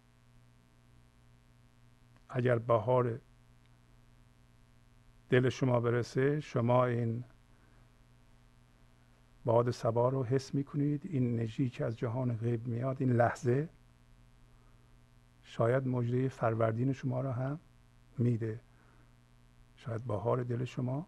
اگر بهار دل شما برسه، شما این باد صبا رو حس میکنید، این انرژی که از جهان غیب میاد، این لحظه شاید مژده فروردین شما رو هم میده، شاید بهار دل شما،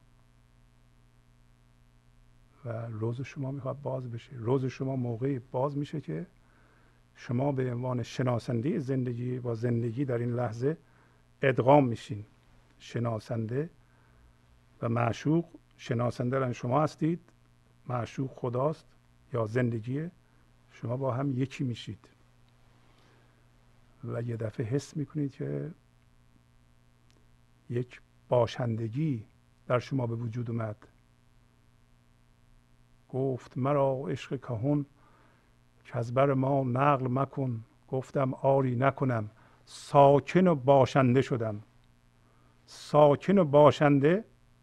و روز شما میخواد باز بشه. روز شما موقعی باز میشه که شما به عنوان شناسنده زندگی با زندگی در این لحظه ادغام میشین. شناسنده و معشوق، شناسنده را شما هستید، معشوق خداست یا زندگیه، شما با هم یکی میشید و یه دفعه حس میکنید که یک باشندگی در شما به وجود اومد. گفت مرا عشق کهن که از بر ما نقل مکن، گفتم آری نکنم، ساکن و باشنده شدم. ساکن و باشنده،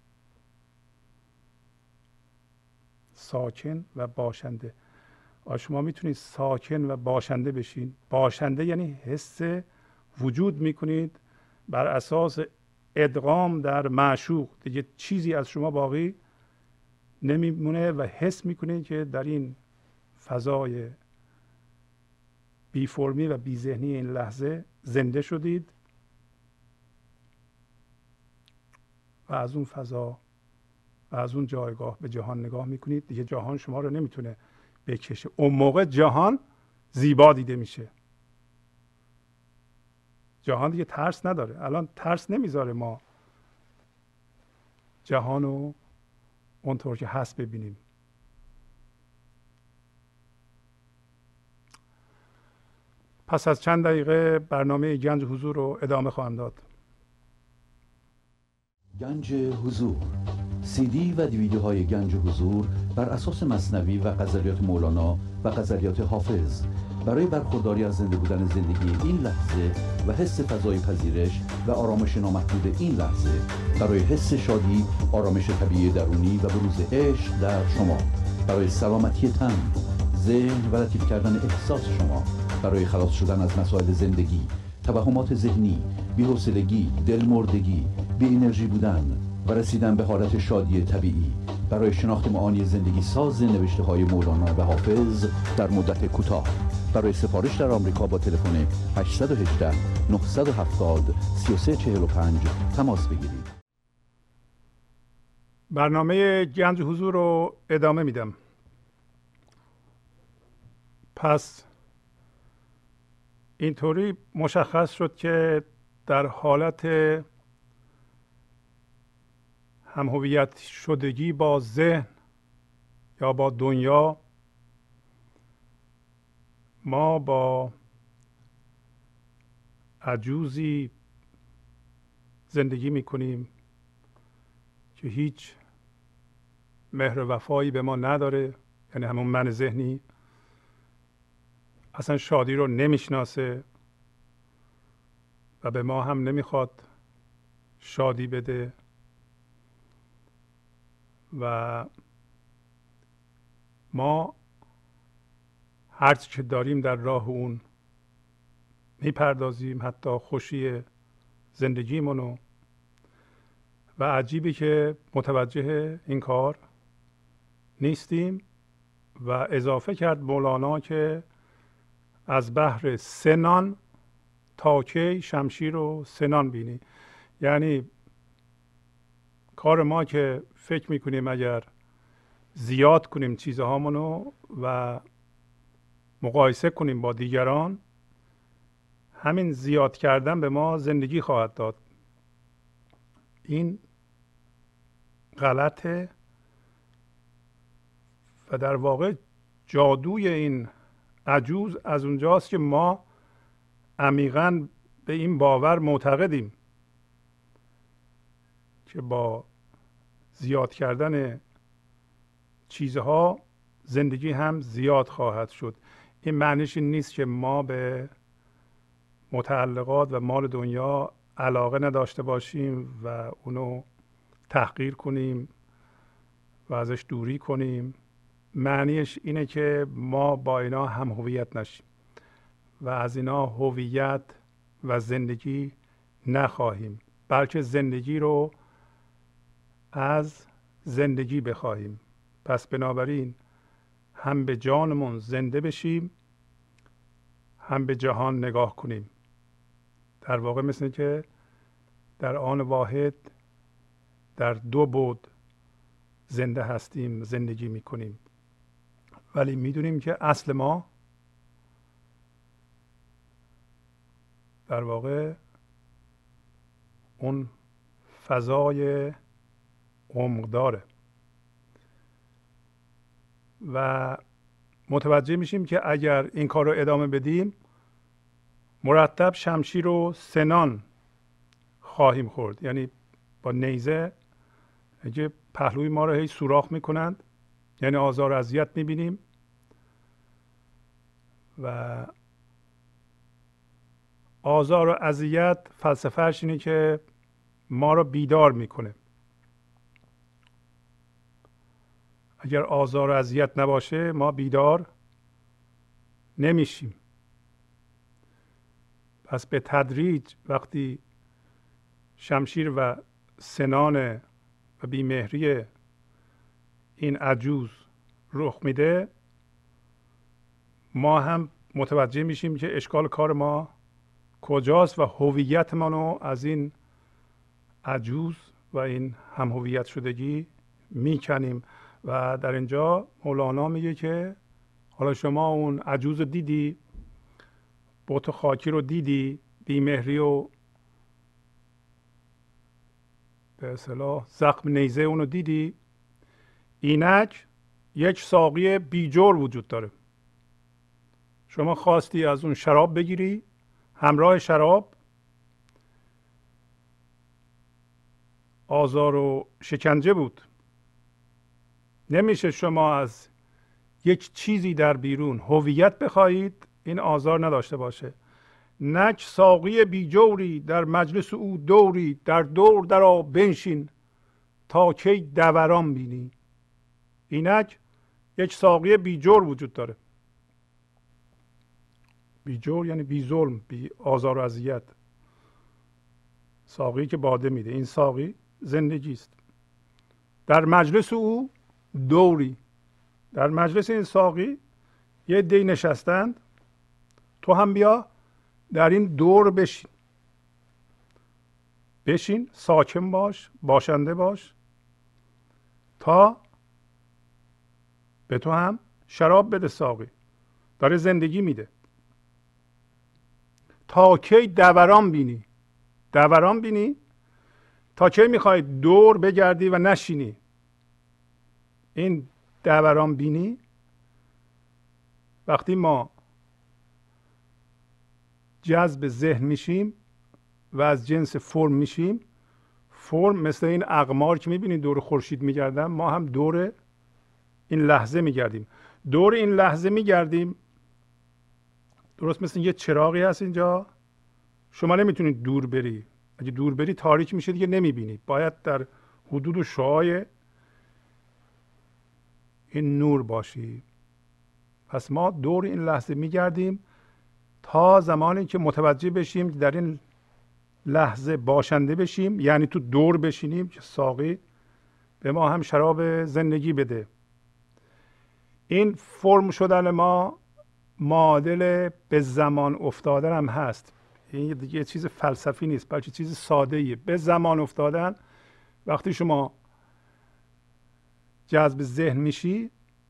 ساکن و باشنده. آیا شما میتونید ساکن و باشنده بشین؟ باشنده یعنی حس وجود میکنید بر اساس ادغام در معشوق، دیگه چیزی از شما باقی نمیمونه و حس میکنید که در این فضای بی فرمی و بی ذهنی این لحظه زنده شدید و از اون فضا و از اون جایگاه به جهان نگاه میکنید. دیگه جهان شما رو نمیتونه بکشه. اون موقع جهان زیبا دیده میشه. جهان دیگه ترس نداره. الان ترس نمیذاره ما جهان رو اونطور که هست ببینیم. پس از چند دقیقه برنامه گنج حضور رو ادامه خواهم داد. گنج حضور، سی دی و دیویدیوهای گنج حضور بر اساس مثنوی و غزلیات مولانا و غزلیات حافظ برای برخورداری از زنده بودن زندگی این لحظه و حس فضای پذیرش و آرامش نامحدود این لحظه، برای حس شادی، آرامش طبیعی درونی و بروز عشق در شما، برای سلامتی تن، ذهن و لطیف کردن احساس شما، برای خلاص شدن از مسائل زندگی، توهمات ذهنی، بی‌حوصلگی، دلمردگی، بی انرژی بودن و رسیدن به حالت شادی طبیعی، برای شناخت معانی زندگی ساز نوشته های مولانا و حافظ در مدت کوتاه. برای سفارش در آمریکا با تلفن هشت یک هشت نه هفت صفر سه سه چهار پنج تماس بگیرید. برنامه گنج حضور رو ادامه میدم. پس اینطوری مشخص شد که در حالت هم‌هویت شدگی با ذهن یا با دنیا، ما با عجوزی زندگی میکنیم که هیچ مهر و وفایی به ما نداره، یعنی همون من ذهنی اصلا شادی رو نمیشناسه و به ما هم نمیخواد شادی بده و ما هرچی که داریم در راه اون میپردازیم، حتی خوشی زندگیمونو. و عجیبی که متوجه این کار نیستیم و اضافه کرد مولانا که از بحر سنان تا کی شمشیر و سنان بینی. یعنی کار ما که فکر میکنیم اگر زیاد کنیم چیزهامونو و مقایسه کنیم با دیگران، همین زیاد کردن به ما زندگی خواهد داد. این غلطه و در واقع جادوی این عجوز از اونجاست که ما عمیقاً به این باور معتقدیم که با زیاد کردن چیزها زندگی هم زیاد خواهد شد. این معنیش این نیست که ما به متعلقات و مال دنیا علاقه نداشته باشیم و اونو تحقیر کنیم و ازش دوری کنیم. معنیش اینه که ما با اینا هم هویت نشیم و از اینا هویت و زندگی نخواهیم، بلکه زندگی رو از زندگی بخواهیم. پس بنابراین هم به جانمون زنده بشیم، هم به جهان نگاه کنیم. در واقع مثل که در آن واحد در دو بعد زنده هستیم، زندگی میکنیم، ولی میدونیم که اصل ما در واقع اون فضای عمق داره و متوجه میشیم که اگر این کار رو ادامه بدیم مرتب شمشیر و سنان خواهیم خورد. یعنی با نیزه اگه پهلوی ما رو هی سوراخ میکنند، یعنی آزار و اذیت میبینیم و آزار و اذیت فلسفهش اینه که ما رو بیدار میکنه. اگر آزار و اذیت نباشه ما بیدار نمیشیم. پس به تدریج وقتی شمشیر و سنان و بیمهری این عجوز رخ میده، ما هم متوجه میشیم که اشکال کار ما کجاست و هویت منو از این عجوز و این هم هویت شدگی میکنیم. و در اینجا مولانا میگه که حالا شما اون عجوز رو دیدی، بت خاکی رو دیدی، بیمهری و به اصطلاح زخم نیزه اونو دیدی، اینک یک ساقی بیجور وجود داره. شما خواستی از اون شراب بگیری، همراه شراب آزار و شکنجه بود. نمیشه شما از یک چیزی در بیرون هویت بخواهید این آزار نداشته باشه. نک ساقی بیجوری در مجلس او دوری، در دور در آ بنشین تا کی دوران بینی. اینک یک ساقی بیجور وجود داره. بیجور یعنی بی ظلم، بی آزار و اذیت. ساقی که باده میده، این ساقی زندگی است. در مجلس او دوری، در مجلس این ساقی یه دی نشستند، تو هم بیا در این دور بشین. بشین، ساکن باش، باشنده باش تا به تو هم شراب بده. ساقی داره زندگی میده. تا کی دوران بینی؟ دوران بینی تا کی میخوای دور بگردی و نشینی؟ این دوران بینی وقتی ما جذب ذهن میشیم و از جنس فرم میشیم. فرم مثل این اقمار که میبینید دور خورشید میگردن، ما هم دور این لحظه میگردیم. دور این لحظه میگردیم درست مثل یه چراغی هست اینجا. شما نمیتونید دور بری، اگه دور بری تاریک میشه دیگه نمیبینی. باید در حدود و شعاع این نور باشی. پس ما دور این لحظه میگردیم تا زمانی که متوجه بشیم در این لحظه باشنده بشیم، یعنی تو دور بشینیم که ساقی به ما هم شراب زندگی بده. این فرم شدن ما معادل به زمان افتادن هم هست. این دیگه چیز فلسفی نیست، بلکه چیز ساده ایه. به زمان افتادن وقتی شما جذب ذهن میشی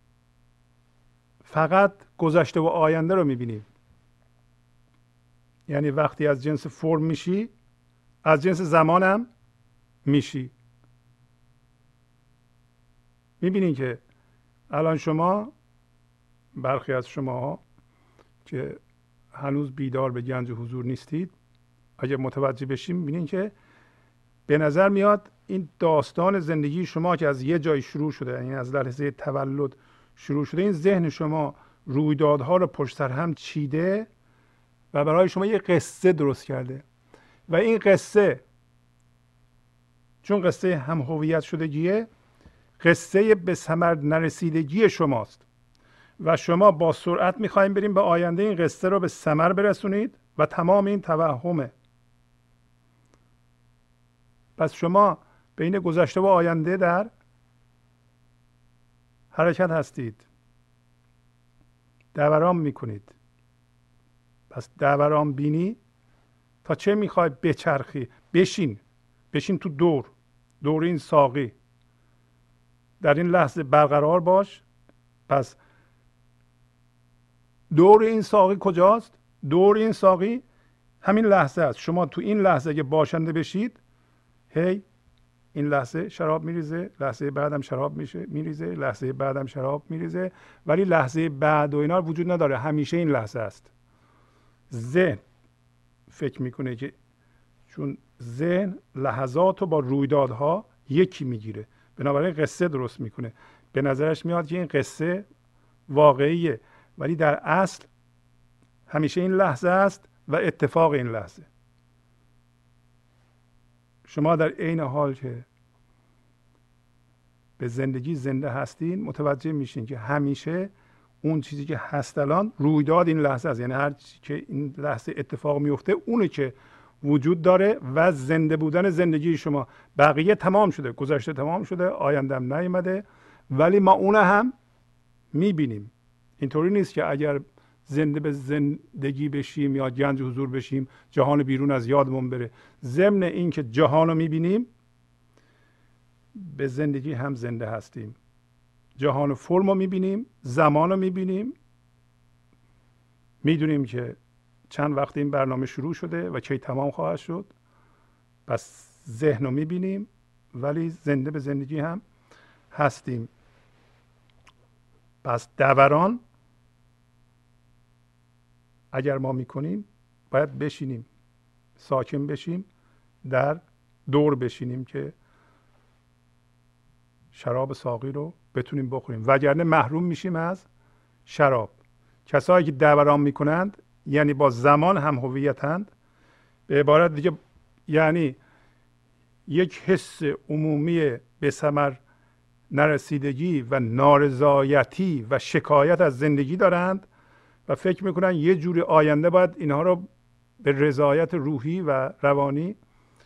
فقط گذشته و آینده رو میبینی. یعنی وقتی از جنس فرم میشی از جنس زمان هم میشی. میبینی که الان شما، برخی از شما که هنوز بیدار به گنج حضور نیستید، اگر متوجه بشیم میبینین که به نظر میاد این داستان زندگی شما که از یه جای شروع شده، یعنی از لحظه تولد شروع شده، این ذهن شما رویدادها رو پشت سر هم چیده و برای شما یه قصه درست کرده و این قصه چون قصه هم هویت شدگیه، قصه به ثمر نرسیدگی شماست و شما با سرعت میخوایم بریم به آینده این قصه رو به ثمر برسونید و تمام این توهمه. پس شما بین گذشته و آینده در حرکت هستید، دوران میکنید. پس دوران بینی تا چه میخوای بچرخی؟ بشین بشین تو دور دور این ساقی، در این لحظه برقرار باش. پس دور این ساقی کجاست؟ دور این ساقی همین لحظه است. شما تو این لحظه که باشنده بشید، هی این لحظه شراب میریزه، لحظه بعدم شراب میشه میریزه، لحظه بعدم شراب میریزه، ولی لحظه بعد و اینا وجود نداره، همیشه این لحظه است. ذهن فکر میکنه که چون ذهن لحظات رو با رویدادها یکی میگیره، بنابراین قصه درست میکنه. به نظرش میاد که این قصه واقعیه، ولی در اصل همیشه این لحظه است و اتفاق این لحظه. شما در عین حال که به زندگی زنده هستین متوجه میشین که همیشه اون چیزی که هست الان رویداد این لحظه است. یعنی هر چیزی که این لحظه اتفاق میفته اونه که وجود داره و زنده بودن زندگی شما. بقیه تمام شده، گذشته تمام شده، آینده هم نیامده، ولی ما اون هم میبینیم. اینطوری نیست که اگر زنده به زندگی بشیم یا گنج حضور بشیم جهان بیرون از یادمون بره. ضمن این که جهان رو میبینیم به زندگی هم زنده هستیم. جهان فرم رو میبینیم، زمان رو میبینیم، میدونیم که چند وقت این برنامه شروع شده و کی تمام خواهد شد. پس ذهن رو میبینیم ولی زنده به زندگی هم هستیم. پس دوران اگر ما میکنیم باید بشینیم، ساکن بشیم، در دور بشینیم که شراب ساقی رو بتونیم بخوریم، وگرنه محروم میشیم از شراب. کسایی که دوران میکنند یعنی با زمان هم هویتند. به عبارت دیگه یعنی یک حس عمومی به ثمر نرسیدگی و نارضایتی و شکایت از زندگی دارند و فکر میکنن یه جوری آینده باید اینها رو به رضایت روحی و روانی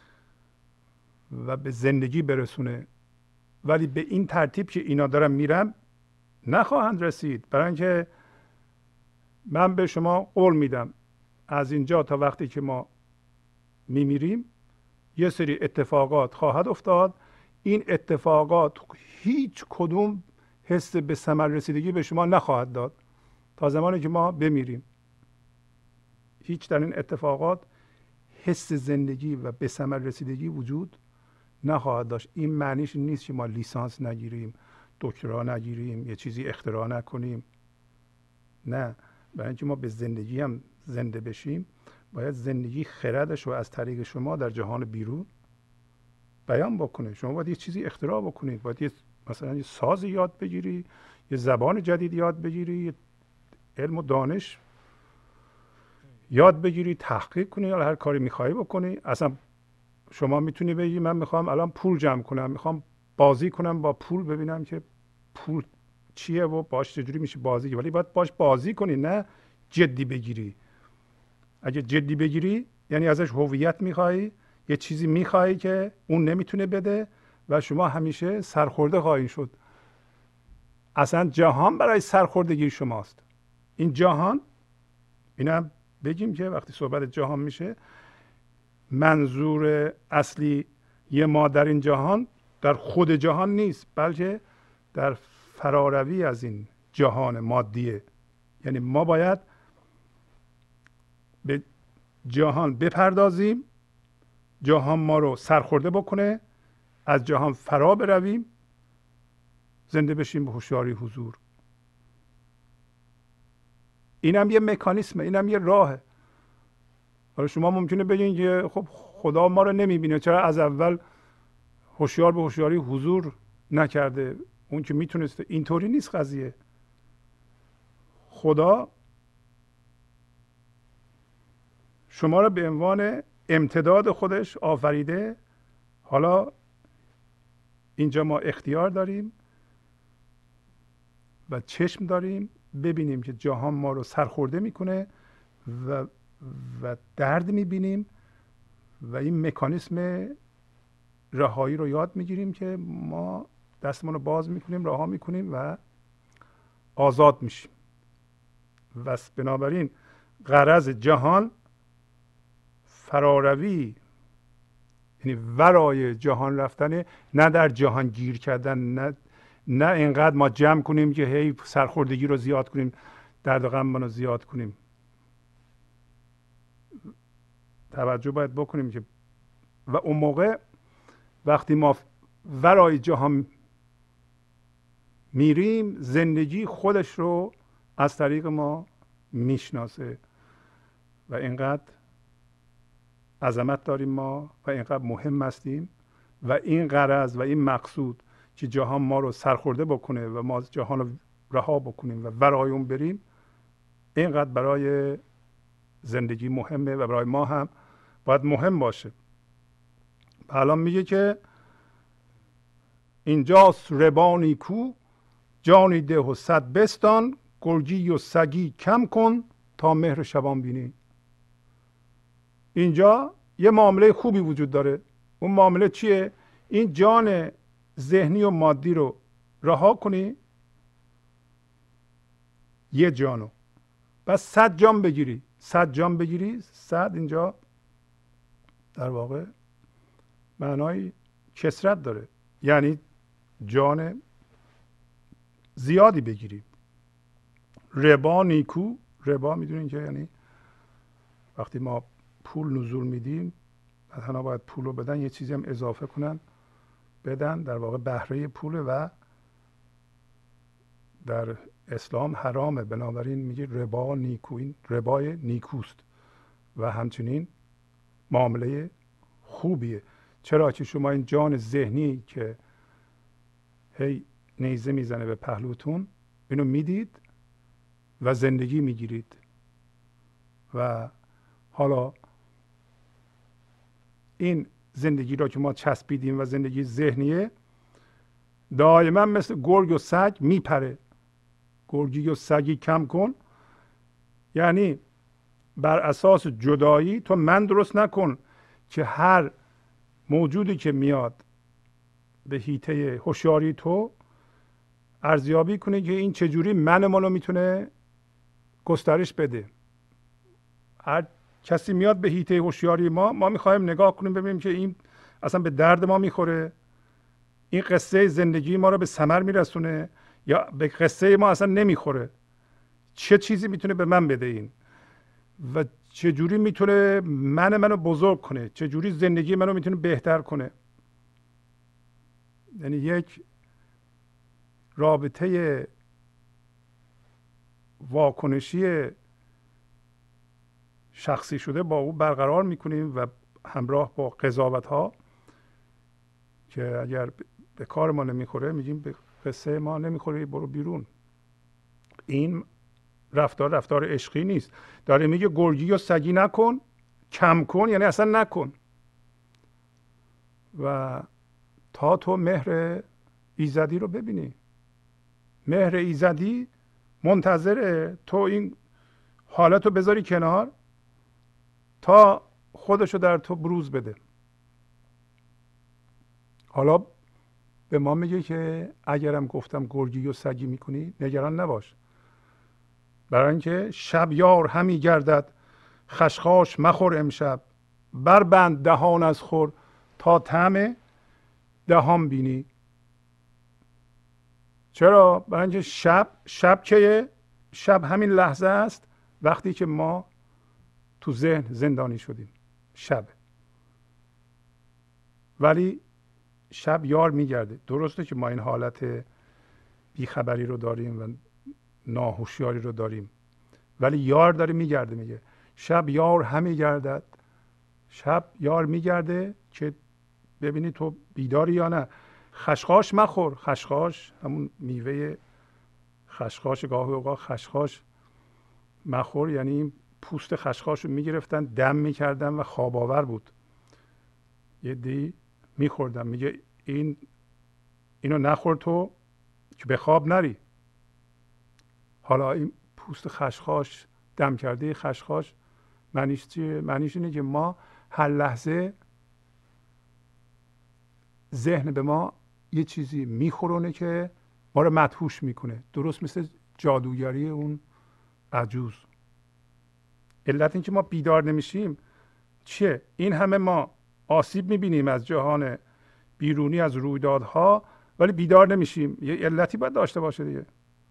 و به زندگی برسونه، ولی به این ترتیب که اینا دارن میرن نخواهند رسید. برای اینکه من به شما قول میدم از اینجا تا وقتی که ما میمیریم یه سری اتفاقات خواهد افتاد. این اتفاقات هیچ کدوم حس به ثمر رسیدگی به شما نخواهد داد تا زمانی که ما بمیریم. هیچ در این اتفاقات حس زندگی و به ثمر رسیدگی وجود نخواهد داشت. این معنیش نیست که ما لیسانس نگیریم، دکترا نگیریم، یه چیزی اختراع نکنیم. نه، برای اینکه ما به زندگی هم زنده بشیم باید زندگی خردش رو از طریق شما در جهان بیرون بیان بکنه. شما باید یه چیزی اختراع بکنید، باید یه مثلا یه ساز یاد بگیری، یه زبان جدید یاد بگیری، یه علم و دانش یاد بگیری، تحقیق کنی، یا هر کاری میخوای بکنی. اصلا شما میتونی بگی من میخوام الان پول جمع کنم، میخوام بازی کنم با پول، ببینم که پول چیه و باش چجوری میشه بازی، ولی باید باش بازی کنی، نه جدی بگیری. اگه جدی بگیری یعنی ازش هویت میخوای، یه چیزی میخوای که اون نمیتونه بده و شما همیشه سرخورده خواهی شد. اصلا جهان برای سرخوردگی شماست. این جهان، اینم بگیم که وقتی صحبت جهان میشه منظور اصلی یه ما در این جهان در خود جهان نیست، بلکه در فراروی از این جهان مادیه. یعنی ما باید به جهان بپردازیم، جهان ما رو سرخورده بکنه، از جهان فرا برویم، زنده بشیم به هوشیاری حضور. اینم یه مکانیسمه، اینم یه راهه. حالا شما ممکنه بگین که خب خدا ما رو نمیبینه، چرا از اول هوشیار به هوشیاری حضور نکرده؟ اون که میتونسته. اینطوری نیست قضیه. خدا شما را به عنوان امتداد خودش آفریده. حالا اینجا ما اختیار داریم و چشم داریم ببینیم که جهان ما رو سرخورده میکنه و و درد میبینیم و این مکانیسم رهایی رو یاد میگیریم که ما دستمون رو باز میکنیم، رها میکنیم و آزاد میشیم. و بنابراین غرض جهان فراروی، یعنی ورای جهان رفتن، نه در جهان گیر کردن، نه نه اینقدر ما جمع کنیم که هی سرخوردگی رو زیاد کنیم، درد و غم رو زیاد کنیم. توجه باید بکنیم که و اون موقع وقتی ما ورای جهان میریم، زندگی خودش رو از طریق ما میشناسه و اینقدر عظمت داریم ما و اینقدر مهم هستیم و این غرض و این مقصود که جهان ما رو سرخورده بکنه و ما جهان رو رها بکنیم و ورای اون بریم، اینقدر برای زندگی مهمه و برای ما هم باید مهم باشه. الان میگه که اینجاست ربانی کو، جانی ده و صد بستان، گرگی و سگی کم کن تا مهر شبان بینی. اینجا یه معامله خوبی وجود داره. اون معامله چیه؟ این جان ذهنی و مادی رو رها کنی، یه جانو، بس صد جان بگیری. صد جان بگیری، صد اینجا در واقع معنای کثرت داره، یعنی جان زیادی بگیری. ربا نیکو، ربا میدونین که یعنی وقتی ما پول نزول میدیم، مثلا باید پول رو بدن، یه چیزی هم اضافه کنن بدن، در واقع بهره پوله و در اسلام حرامه. بنابراین میگه ربا نیکو، این ربای نیکوست و همچنین معامله خوبیه. چرا که شما این جان ذهنی که هی نیزه میزنه به پهلوتون، اینو میدید و زندگی میگیرید. و حالا این زندگی را که ما چسبیدیم و زندگی ذهنیه، دائما مثل گرگ و سگ میپره. گرگی و سگی کم کن، یعنی بر اساس جدایی تو من درست نکن که هر موجودی که میاد به حیطه هوشیاری تو ارزیابی کنه که این چجوری من منو میتونه گسترش بده. هر کسی میاد به حیطه هوشیاری ما، ما میخوایم نگاه کنیم ببینیم که این اصلا به درد ما میخوره، این قصه زندگی ما رو به ثمر میرسونه یا به قصه ما اصلا نمیخوره. چه چیزی میتونه به من بده این و چجوری میتونه من منو بزرگ کنه، چجوری زندگی منو میتونه بهتر کنه. یعنی یک رابطه واکنشی شخصی شده با او برقرار میکنیم و همراه با قضاوت ها که اگر به کار ما نمیخوره میگیم به قصه ما نمیخوره برو بیرون. این رفتار رفتار عشقی نیست. داره میگه گرگی و سگی نکن، کم کن، یعنی اصلا نکن. و تا تو مهر ایزدی رو ببینی. مهر ایزدی منتظره تو این حالت رو بذاری کنار تا خودشو در تو بروز بده. حالا به ما میگه که اگرم گفتم گرگی و سگی میکنی نگران نباش، برای اینکه شب یار همی گردد خشخاش مخور امشب، بربند دهان از خور تا طعم دهان بینی. چرا؟ برای اینکه شب شب که شب همین لحظه است وقتی که ما تو ذهن زندانی شدیم، شب. ولی شب یار میگرده. درسته که ما این حالت بیخبری رو داریم و ناهوشیاری رو داریم، ولی یار داره میگرده. میگه شب یار همی گردد. شب یار میگرده که ببینی تو بیداری یا نه. خشخاش مخور. خشخاش همون میوه خشخاش، گاهی اوقات خشخاش مخور یعنی پوست خشخاش رو میگرفتن دم میکردن و خواب آور بود. یه دی میخوردن. میگه این اینو نخور تو که به خواب نری. حالا این پوست خشخاش، دم کرده خشخاش، معنیش چیه؟ معنیش اینه که ما هر لحظه ذهن به ما یه چیزی میخورونه که ما رو مدهوش میکنه، درست مثل جادوگری اون عجوز. علت این که ما بیدار نمیشیم چیه؟ این همه ما آسیب میبینیم از جهان بیرونی، از رویدادها، ولی بیدار نمیشیم. یه علتی باید داشته باشه دیگه.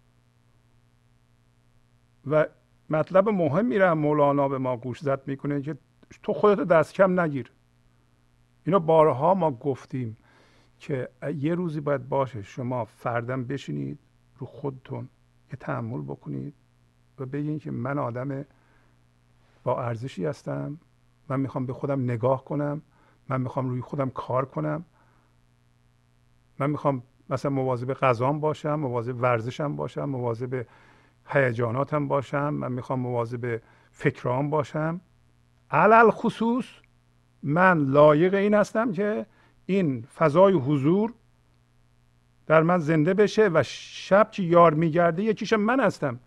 و مطلب مهمی را مولانا به ما گوش زد میکنه که تو خودتو دست کم نگیر. اینو بارها ما گفتیم که یه روزی باید باشه شما فرداً بشینید رو خودتون یه تأمل بکنید و بگین که من آدم با ارزشی هستم، من میخوام به خودم نگاه کنم، من میخوام روی خودم کار کنم، من میخوام مثلا مواظب غذام باشم، مواظب ورزشم باشم، مواظب هیجاناتم باشم، من میخوام مواظب فکرام باشم. علل خصوص من لایق این هستم که این فضای حضور در من زنده بشه و شب که یار میگرده یکیش من هستم.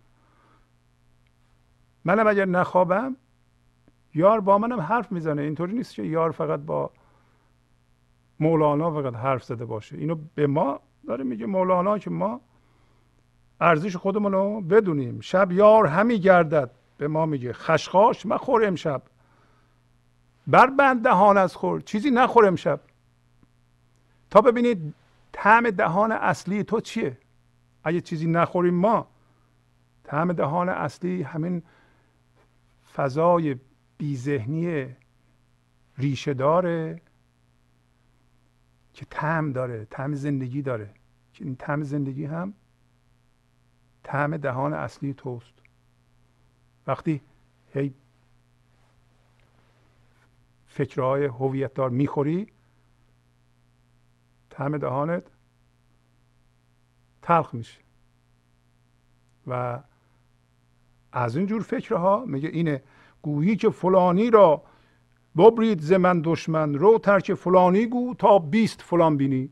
منم اگر نخوابم یار با منم حرف میزنه. اینطوری نیست که یار فقط با مولانا فقط حرف زده باشه. اینو به ما داره میگه مولانا که ما ارزش خودمون رو بدونیم. شب یار همی گردد، به ما میگه خشخاش مخور امشب، بر بند دهان از خور، چیزی نخور امشب تا ببینید طعم دهان اصلی تو چیه. اگه چیزی نخوریم ما، طعم دهان اصلی همین فضای بی‌ذهنی ریشه داره که طعم داره، طعم زندگی داره، که این طعم زندگی هم طعم دهان اصلی توست. وقتی هی فکرهای هویت دار میخوری، طعم دهانت تلخ میشه. و از این جور فکرها میگه اینه گویی که فلانی را ببرید ز من دشمن، رو ترک فلانی گو تا بیست فلان بینی.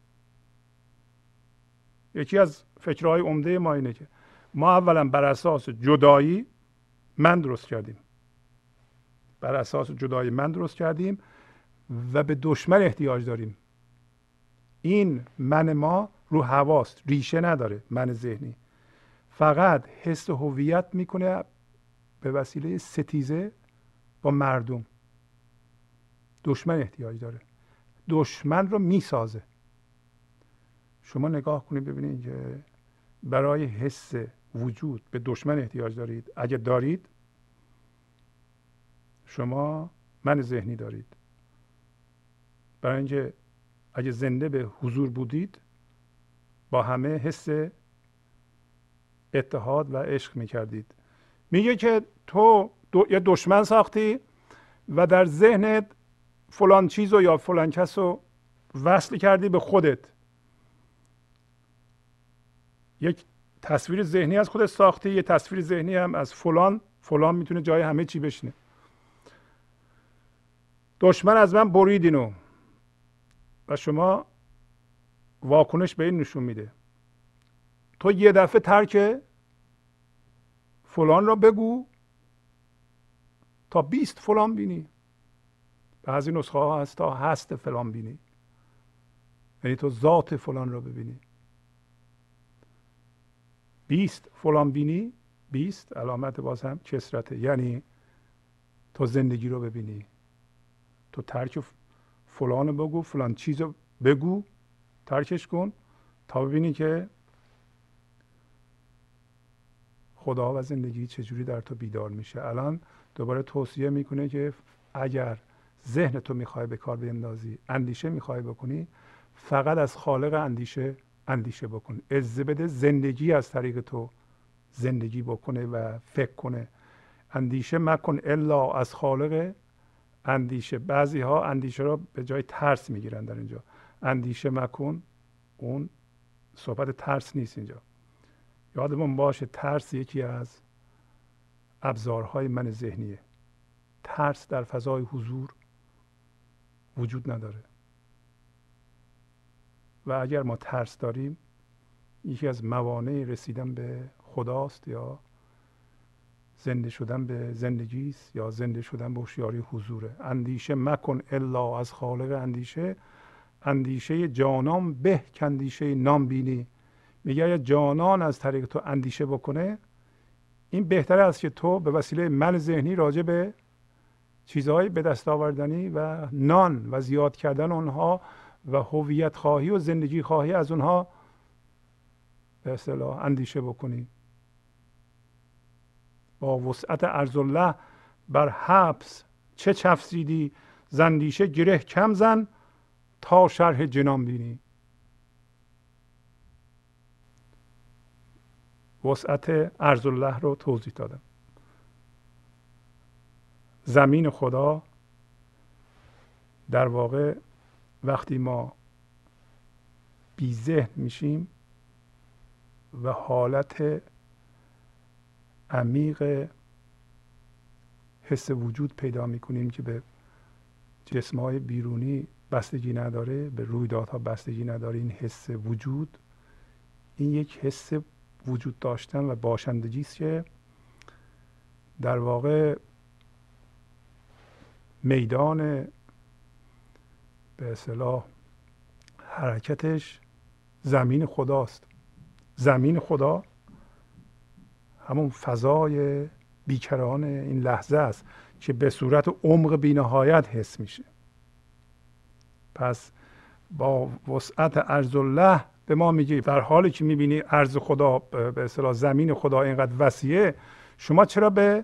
یکی از فکرهای عمده ما اینه که ما اولا بر اساس جدایی من درست کردیم، بر اساس جدایی من درست کردیم و به دشمن احتیاج داریم. این من ما رو حواست ریشه نداره. من ذهنی فقط حس هویت میکنه به وسیله ستیزه با مردم. دشمن احتیاج داره، دشمن رو میسازه. شما نگاه کنید ببینید که برای حس وجود به دشمن احتیاج دارید. اگه دارید شما من ذهنی دارید. برای اینکه اگه زنده به حضور بودید با همه حس اتحاد و عشق میکردید. میگه که تو دو، یه دشمن ساختی و در ذهنت فلان چیز رو یا فلان کس رو وصل کردی به خودت. یک تصویر ذهنی از خودت ساختی، یه تصویر ذهنی هم از فلان. فلان میتونه جای همه چی بشینه. دشمن از من برید اینو و شما واکنش به این نشون میده. تو یه دفعه ترک فلان را بگو تا بیست فلان بینی. بعضی نسخه ها هست تا هست فلان بینی، یعنی تو ذات فلان را ببینی. بیست فلان بینی، بیست علامت باز هم کسرته، یعنی تو زندگی رو ببینی. تو ترک فلان رو بگو، فلان چیز رو بگو، ترکش کن تا ببینی که خدا و زندگی چجوری در تو بیدار میشه. الان دوباره توصیه میکنه که اگر ذهن تو میخوای به کار بندازی، اندیشه میخوای بکنی، فقط از خالق اندیشه اندیشه بکن. اجازه بده زندگی از طریق تو زندگی بکنه و فکر کنه. اندیشه مکن الا از خالق اندیشه. بعضی ها اندیشه را به جای ترس میگیرن در اینجا. اندیشه مکن، اون صحبت ترس نیست اینجا. یادمون باشه ترس یکی از ابزارهای من ذهنیه. ترس در فضای حضور وجود نداره و اگر ما ترس داریم یکی از موانع رسیدن به خداست یا زنده شدن به زندگی است یا زنده شدن به هوشیاری حضوره. اندیشه مکن الا از خالق اندیشه، اندیشه جانان به کاندیشه نام بینی. میگه اگر جانان از طریق تو اندیشه بکنه این بهتر است که تو به وسیله من ذهنی راجع به چیزهای به دست آوردنی و نان و زیاد کردن اونها و هویت خواهی و زندگی خواهی از اونها به اصطلاح اندیشه بکنی. با وسعت ارض الله بر حبس چه چفسیدی، زندیشه گره کم زن تا شرح جنان بینی. وسعت ارض الله رو توضیح دادم. زمین خدا در واقع وقتی ما بی ذهن میشیم و حالت عمیق حس وجود پیدا میکنیم که به جسمهای بیرونی بستگی نداره، به رویدادها بستگی نداره، این حس وجود، این یک حس وجود داشتن و باشندگی است که در واقع میدان به اصطلاح حرکتش زمین خداست. زمین خدا همون فضای بیکران این لحظه است که به صورت عمق بی‌نهایت حس میشه. پس با وسعت ارض الله به ما میگه در حالی که میبینی ارض خدا به اصطلاح زمین خدا اینقدر وسیعه، شما چرا به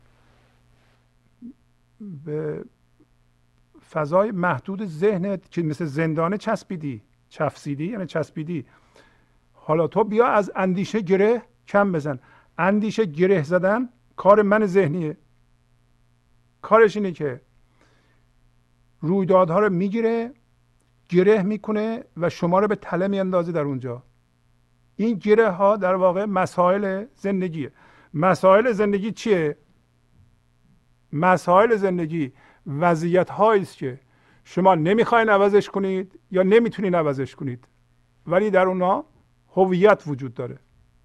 به فضای محدود ذهنت که مثل زندانه چسبیدی، چفسیدی یعنی چسبیدی. حالا تو بیا از اندیشه گره کم بزن. اندیشه گره زدن کار من ذهنیه. کارش اینه که رویدادها رو میگیره، گره میکنه و شما رو به تله میاندازه در اونجا. این گره ها در واقع مسائل زندگیه. مسائل زندگی چیه؟ مسائل زندگی وضعیت هایی است که شما نمیخواین عوضش کنید یا نمیتونین عوضش کنید، ولی در اونها هویت وجود داره.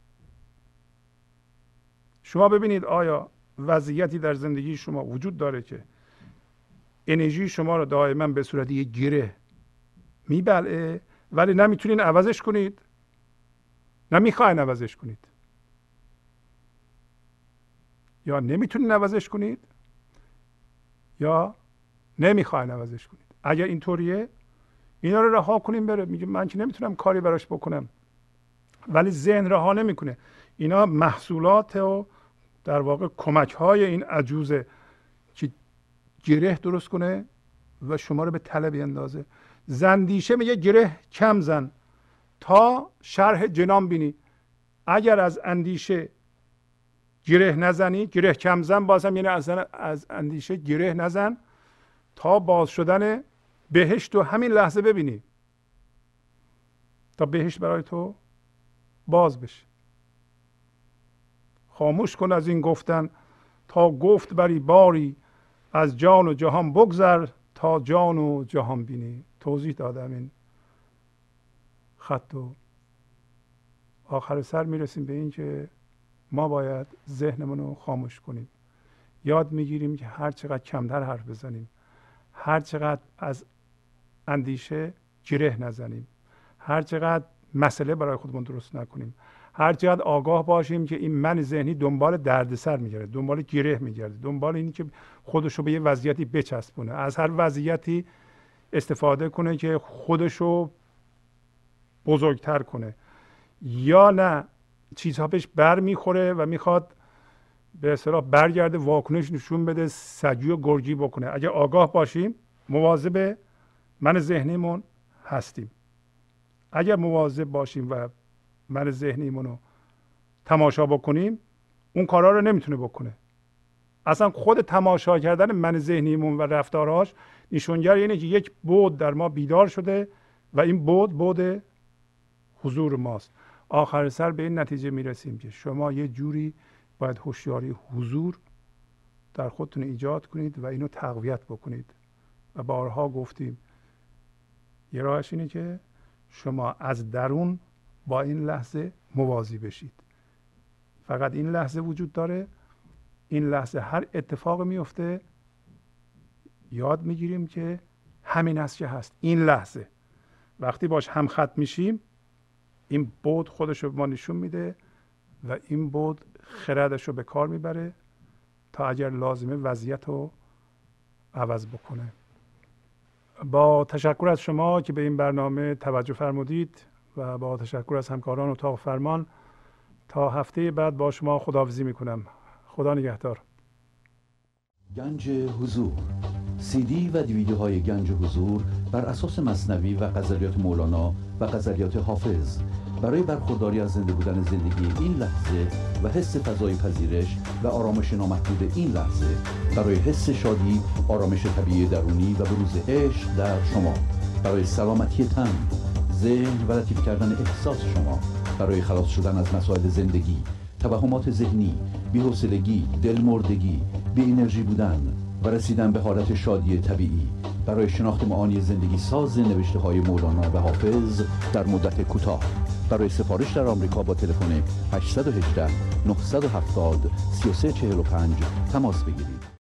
شما ببینید آیا وضعیتی در زندگی شما وجود داره که انرژی شما رو دائما به صورت یک گره میبلعه ولی نمیتونین عوضش کنید، نمیخواین عوضش کنید یا نمیتونین عوضش کنید یا نمیخواین عوضش کنید. اگر اینطوریه اینا رو رها کنیم بره. میگه من که نمیتونم کاری براش بکنم، ولی ذهن رها نمیکنه. اینا محصولات و در واقع کمک های این عجوزه که گره درست کنه و شما رو به تله بیندازه. زندیشه میگه گره کم زن تا شرح جنان بینی. اگر از اندیشه گره نزنی، گره کم زن بازم یعنی از از اندیشه گره نزن تا باز شدن بهشت تو همین لحظه ببینی، تا بهشت برای تو باز بشه. خاموش کن از این گفتن تا گفت بری باری، از جان و جهان بگذر تا جان و جهان بینی. توضیح دادم این خط و آخر سر میرسیم به این که ما باید ذهنمون رو خاموش کنیم. یاد میگیریم که هر چقدر کمتر حرف بزنیم، هر چقدر از اندیشه گره نزنیم، هر چقدر مسئله برای خودمون درست نکنیم، هر چقدر آگاه باشیم که این من ذهنی دنبال دردسر میگرده، دنبال گره میگرده، دنبال اینی که خودشو به یه وضعیتی بچسبونه، از هر وضعیتی استفاده کنه که خودشو بزرگتر کنه، یا نه چیزها بهش بر میخوره و میخواد به اصطلاح برگرده واکنش نشون بده، سگی و گرگی بکنه. اگه آگاه باشیم مواظب من ذهنیمون هستیم. اگر مواظب باشیم و من ذهنیمون رو تماشا بکنیم اون کارها رو نمیتونه بکنه. اصلا خود تماشا کردن من ذهنیمون و رفتارهاش نشونگر اینه که یک بعد در ما بیدار شده و این بعد بعد حضور ماست. آخر سر به این نتیجه میرسیم که شما یه جوری باید هوشیاری حضور در خودتون ایجاد کنید و اینو تقویت بکنید. و بارها گفتیم یه راهش اینه که شما از درون با این لحظه موازی بشید. فقط این لحظه وجود داره. این لحظه هر اتفاق میفته یاد میگیریم که همین است که هست. این لحظه وقتی باش هم خط میشیم این بود خودش رو به ما نشون میده و این بود خردش رو به کار میبره تا اگر لازمه وضعیت رو عوض بکنه. با تشکر از شما که به این برنامه توجه فرمودید و با تشکر از همکاران اتاق فرمان تا هفته بعد با شما خداحافظی میکنم. خدا نگهدار. گنج حضور، سی دی و دیویدیوهای گنج حضور بر اساس مثنوی و غزلیات مولانا و غزلیات حافظ برای برخورداری از زنده بودن زندگی این لحظه و حس فضای پذیرش و آرامش نامحدود این لحظه، برای حس شادی، آرامش طبیعی درونی و بروز عشق در شما، برای سلامتی تن، ذهن و لطیف کردن احساس شما، برای خلاص شدن از مسائل زندگی، توهمات ذهنی، بی‌حوصلگی، دلمردگی، بی انرژی بودن و رسیدن به حالت شادی طبیعی، برای شناخت معانی زندگی ساز نوشته های مولانا و حافظ در مدت کوتاه. برای سفارش در آمریکا با تلفن هشت یک هشت نه هفت صفر سه سه چهار پنج تماس بگیرید.